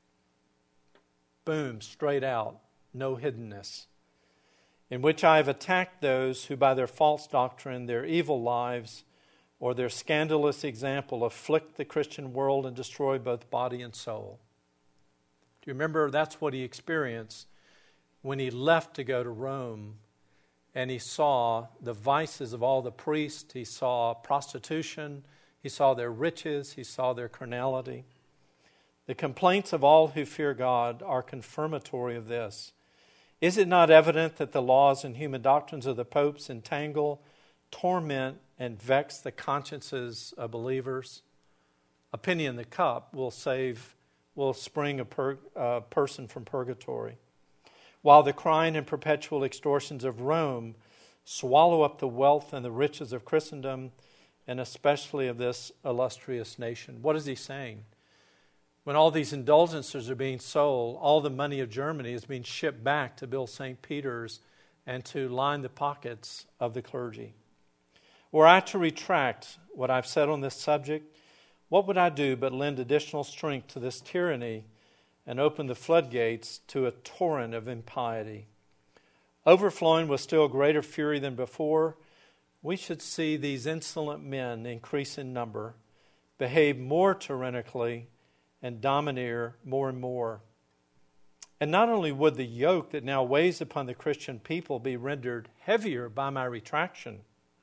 [SPEAKER 1] Boom, straight out, no hiddenness. In which I have attacked those who by their false doctrine, their evil lives, or their scandalous example afflict the Christian world and destroy both body and soul. Do you remember that's what he experienced when he left to go to Rome and he saw the vices of all the priests, he saw prostitution, he saw their riches, he saw their carnality. The complaints of all who fear God are confirmatory of this. Is it not evident that the laws and human doctrines of the popes entangle, torment, and vex the consciences of believers? A penny in the cup will spring a person from purgatory, while the crying and perpetual extortions of Rome swallow up the wealth and the riches of Christendom, and especially of this illustrious nation. What is he saying? When all these indulgences are being sold, all the money of Germany is being shipped back to build St. Peter's and to line the pockets of the clergy. Were I to retract what I've said on this subject, what would I do but lend additional strength to this tyranny and open the floodgates to a torrent of impiety? Overflowing with still greater fury than before, we should see these insolent men increase in number, behave more tyrannically, and domineer more and more. And not only would the yoke that now weighs upon the Christian people be rendered heavier by my retraction,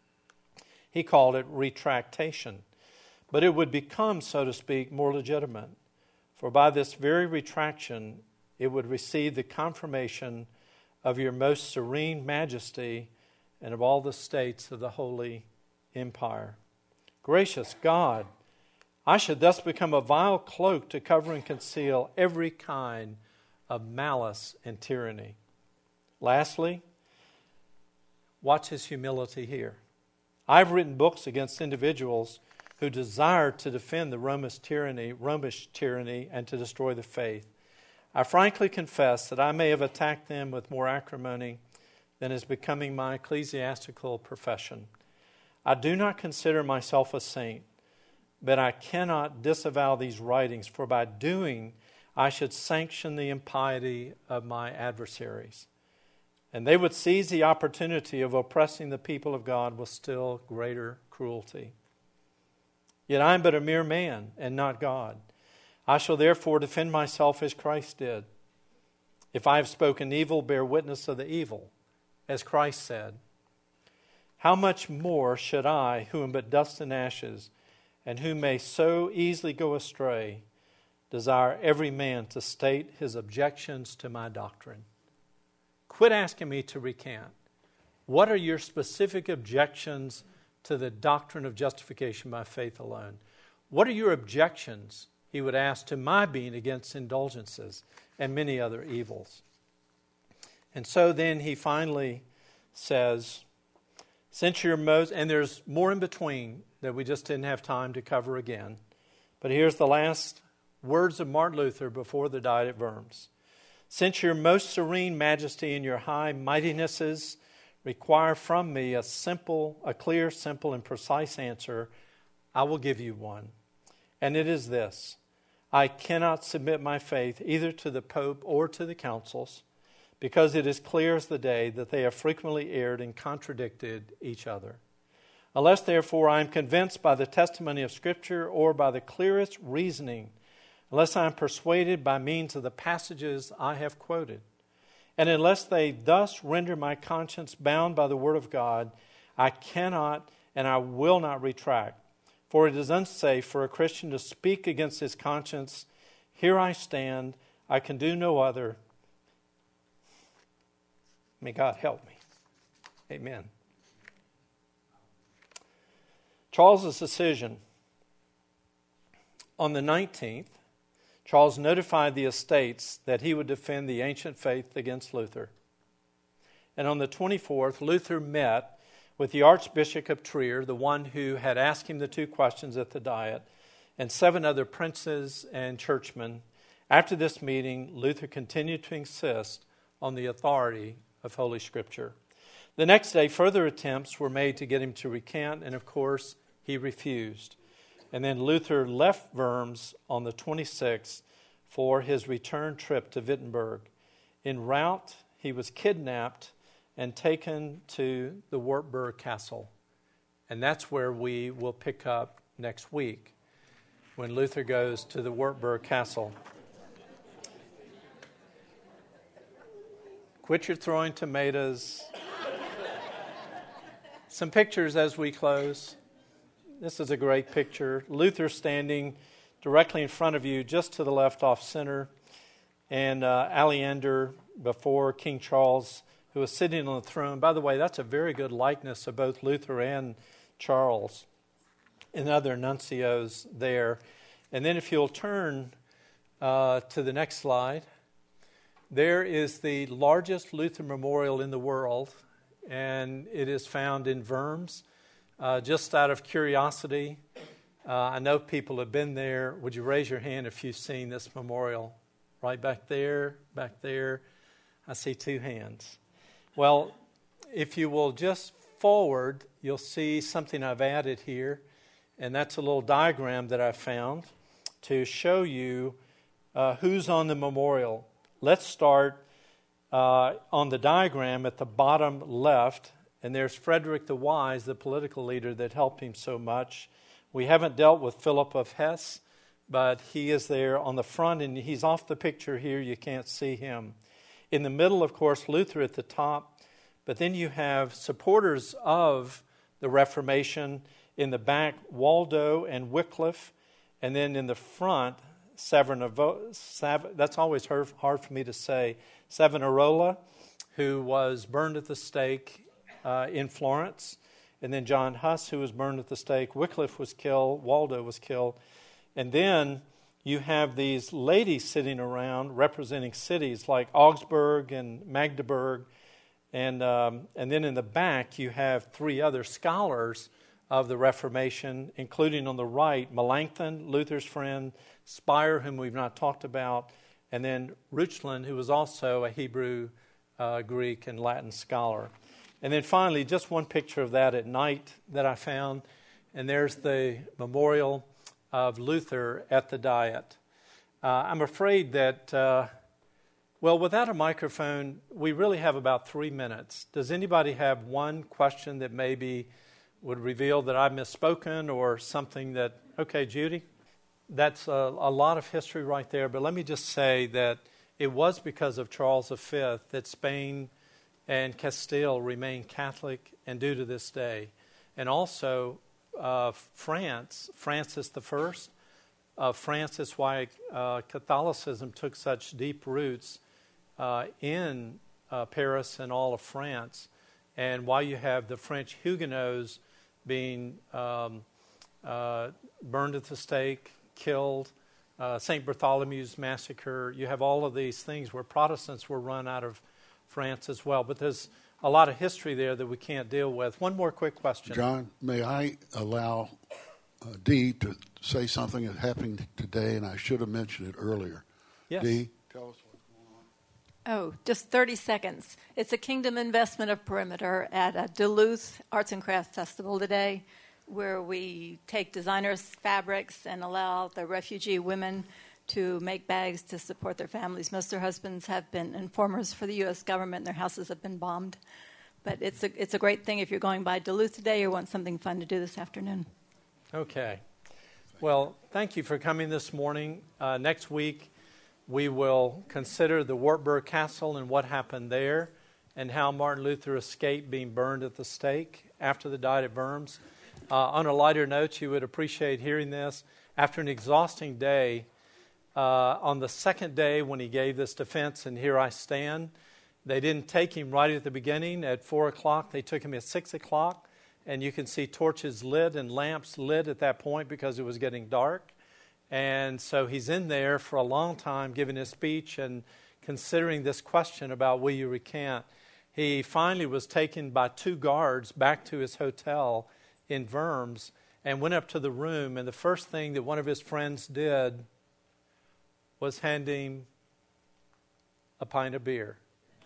[SPEAKER 1] he called it retractation, but it would become, so to speak, more legitimate. For by this very retraction, it would receive the confirmation of your most serene majesty and of all the states of the Holy Empire. Gracious God, I should thus become a vile cloak to cover and conceal every kind of malice and tyranny. Lastly, watch his humility here. I've written books against individuals who desire to defend the Romish tyranny and to destroy the faith. I frankly confess that I may have attacked them with more acrimony than is becoming my ecclesiastical profession. I do not consider myself a saint, but I cannot disavow these writings, for by doing I should sanction the impiety of my adversaries. And they would seize the opportunity of oppressing the people of God with still greater cruelty. Yet I am but a mere man and not God. I shall therefore defend myself as Christ did. If I have spoken evil, bear witness of the evil, as Christ said. How much more should I, who am but dust and ashes, and who may so easily go astray, desire every man to state his objections to my doctrine? Quit asking me to recant. What are your specific objections to the doctrine of justification by faith alone? What are your objections, he would ask, to my being against indulgences and many other evils? And so then he finally says, since you're most, and there's more in between that we just didn't have time to cover again, but here's the last words of Martin Luther before the Diet at Worms. Since your most serene majesty and your high mightinesses require from me a clear, simple, and precise answer, I will give you one. And it is this: I cannot submit my faith either to the Pope or to the councils, because it is clear as the day that they have frequently erred and contradicted each other. Unless, therefore, I am convinced by the testimony of Scripture or by the clearest reasoning, unless I am persuaded by means of the passages I have quoted, and unless they thus render my conscience bound by the Word of God, I cannot and I will not retract. For it is unsafe for a Christian to speak against his conscience. Here I stand, I can do no other. May God help me. Amen. Charles's decision. On the 19th, Charles notified the estates that he would defend the ancient faith against Luther. And on the 24th, Luther met with the Archbishop of Trier, the one who had asked him the two questions at the Diet, and 7 other princes and churchmen. After this meeting, Luther continued to insist on the authority of Holy Scripture. The next day, further attempts were made to get him to recant, and of course, he refused. And then Luther left Worms on the 26th for his return trip to Wittenberg. En route, he was kidnapped and taken to the Wartburg Castle. And that's where we will pick up next week, when Luther goes to the Wartburg Castle. Quit your throwing tomatoes. Some pictures as we close. This is a great picture. Luther standing directly in front of you, just to the left off center. And Aleander before King Charles, who was sitting on the throne. By the way, that's a very good likeness of both Luther and Charles and other nuncios there. And then if you'll turn to the next slide, there is the largest Luther memorial in the world, and it is found in Worms. Just out of curiosity, I know people have been there. Would you raise your hand if you've seen this memorial? Right back there, I see 2 hands. Well, if you will just forward, you'll see something I've added here, and that's a little diagram that I found to show you who's on the memorial. Let's start on the diagram at the bottom left, and there's Frederick the Wise, the political leader that helped him so much. We haven't dealt with Philip of Hesse, but he is there on the front, and he's off the picture here. You can't see him. In the middle, of course, Luther at the top, but then you have supporters of the Reformation. In the back, Waldo and Wycliffe, and then in the front, that's always hard for me to say, Savonarola, who was burned at the stake in Florence, and then John Huss, who was burned at the stake. Wycliffe was killed, Waldo was killed, and then you have these ladies sitting around representing cities like Augsburg and Magdeburg, and then in the back you have 3 other scholars of the Reformation, including on the right, Melanchthon, Luther's friend, Speyer, whom we've not talked about, and then Reuchlin, who was also a Hebrew, Greek, and Latin scholar. And then finally, just one picture of that at night that I found, and there's the memorial of Luther at the Diet. I'm afraid that, without a microphone, we really have about 3 minutes. Does anybody have one question that maybe would reveal that I've misspoken or something that, okay, Judy? That's a lot of history right there, but let me just say that it was because of Charles V that Spain and Castile remained Catholic and do to this day. And also France, Francis I. France is why Catholicism took such deep roots in Paris and all of France. And while you have the French Huguenots being burned at the stake, killed, St. Bartholomew's massacre, you have all of these things where Protestants were run out of France as well. But there's a lot of history there that we can't deal with. One more quick question.
[SPEAKER 2] John, may I allow Dee to say something that happened today, and I should have mentioned it earlier.
[SPEAKER 1] Yes.
[SPEAKER 2] Dee, tell us what's going on.
[SPEAKER 3] Oh, just 30 seconds. It's a Kingdom investment of Perimeter at a Duluth Arts and Crafts Festival today, where we take designers' fabrics and allow the refugee women to make bags to support their families. Most of their husbands have been informers for the U.S. government, and their houses have been bombed. But it's a great thing if you're going by Duluth today or want something fun to do this afternoon.
[SPEAKER 1] Okay. Well, thank you for coming this morning. Next week, we will consider the Wartburg Castle and what happened there and how Martin Luther escaped being burned at the stake after the Diet at Worms. On a lighter note, you would appreciate hearing this. After an exhausting day, on the second day when he gave this defense, and here I stand, they didn't take him right at the beginning at 4 o'clock. They took him at 6 o'clock, and you can see torches lit and lamps lit at that point because it was getting dark. And so he's in there for a long time giving his speech and considering this question about will you recant. He finally was taken by 2 guards back to his hotel in Worms and went up to the room, and the first thing that one of his friends did was hand him a pint of beer.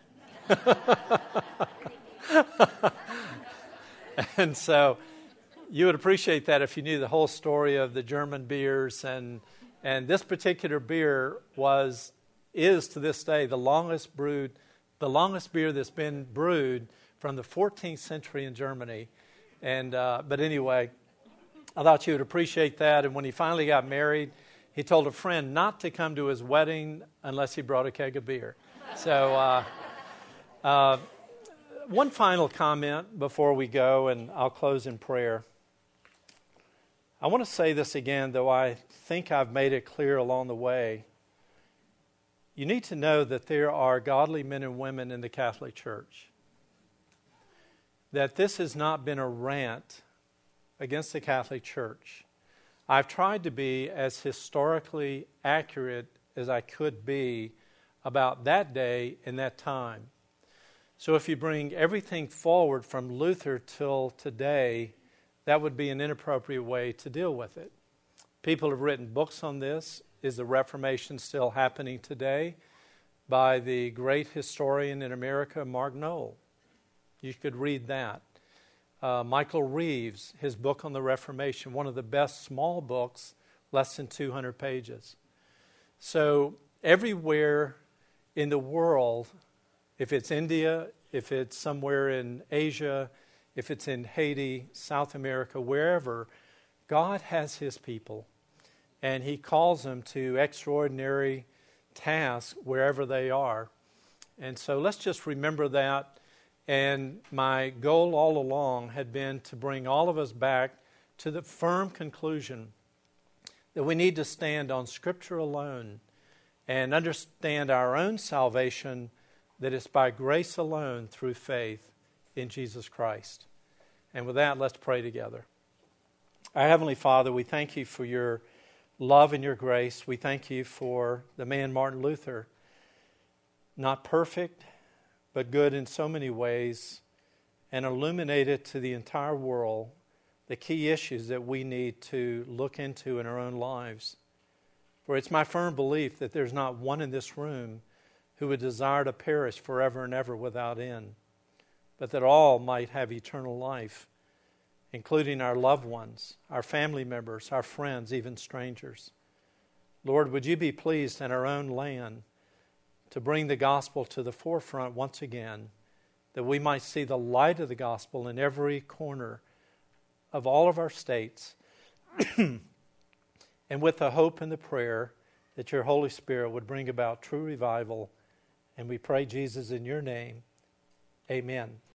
[SPEAKER 1] And so you would appreciate that if you knew the whole story of the German beers. And this particular beer is to this day the longest beer that's been brewed from the 14th century in Germany. And but anyway, I thought you would appreciate that. And when he finally got married, he told a friend not to come to his wedding unless he brought a keg of beer. So one final comment before we go, and I'll close in prayer. I want to say this again, though I think I've made it clear along the way. You need to know that there are godly men and women in the Catholic Church. That this has not been a rant against the Catholic Church. I've tried to be as historically accurate as I could be about that day and that time. So if you bring everything forward from Luther till today, that would be an inappropriate way to deal with it. People have written books on this. Is the Reformation still happening today? By the great historian in America, Mark Noll. You could read that. Michael Reeves, his book on the Reformation, one of the best small books, less than 200 pages. So everywhere in the world, if it's India, if it's somewhere in Asia, if it's in Haiti, South America, wherever, God has his people. And he calls them to extraordinary tasks wherever they are. And so let's just remember that. And my goal all along had been to bring all of us back to the firm conclusion that we need to stand on Scripture alone and understand our own salvation, that it's by grace alone through faith in Jesus Christ. And with that, let's pray together. Our Heavenly Father, we thank you for your love and your grace. We thank you for the man Martin Luther, not perfect, but good in so many ways, and illuminated to the entire world the key issues that we need to look into in our own lives. For it's my firm belief that there's not one in this room who would desire to perish forever and ever without end, but that all might have eternal life, including our loved ones, our family members, our friends, even strangers. Lord, would you be pleased in our own land to bring the gospel to the forefront once again, that we might see the light of the gospel in every corner of all of our states, and with the hope and the prayer that your Holy Spirit would bring about true revival. And we pray, Jesus, in your name, amen.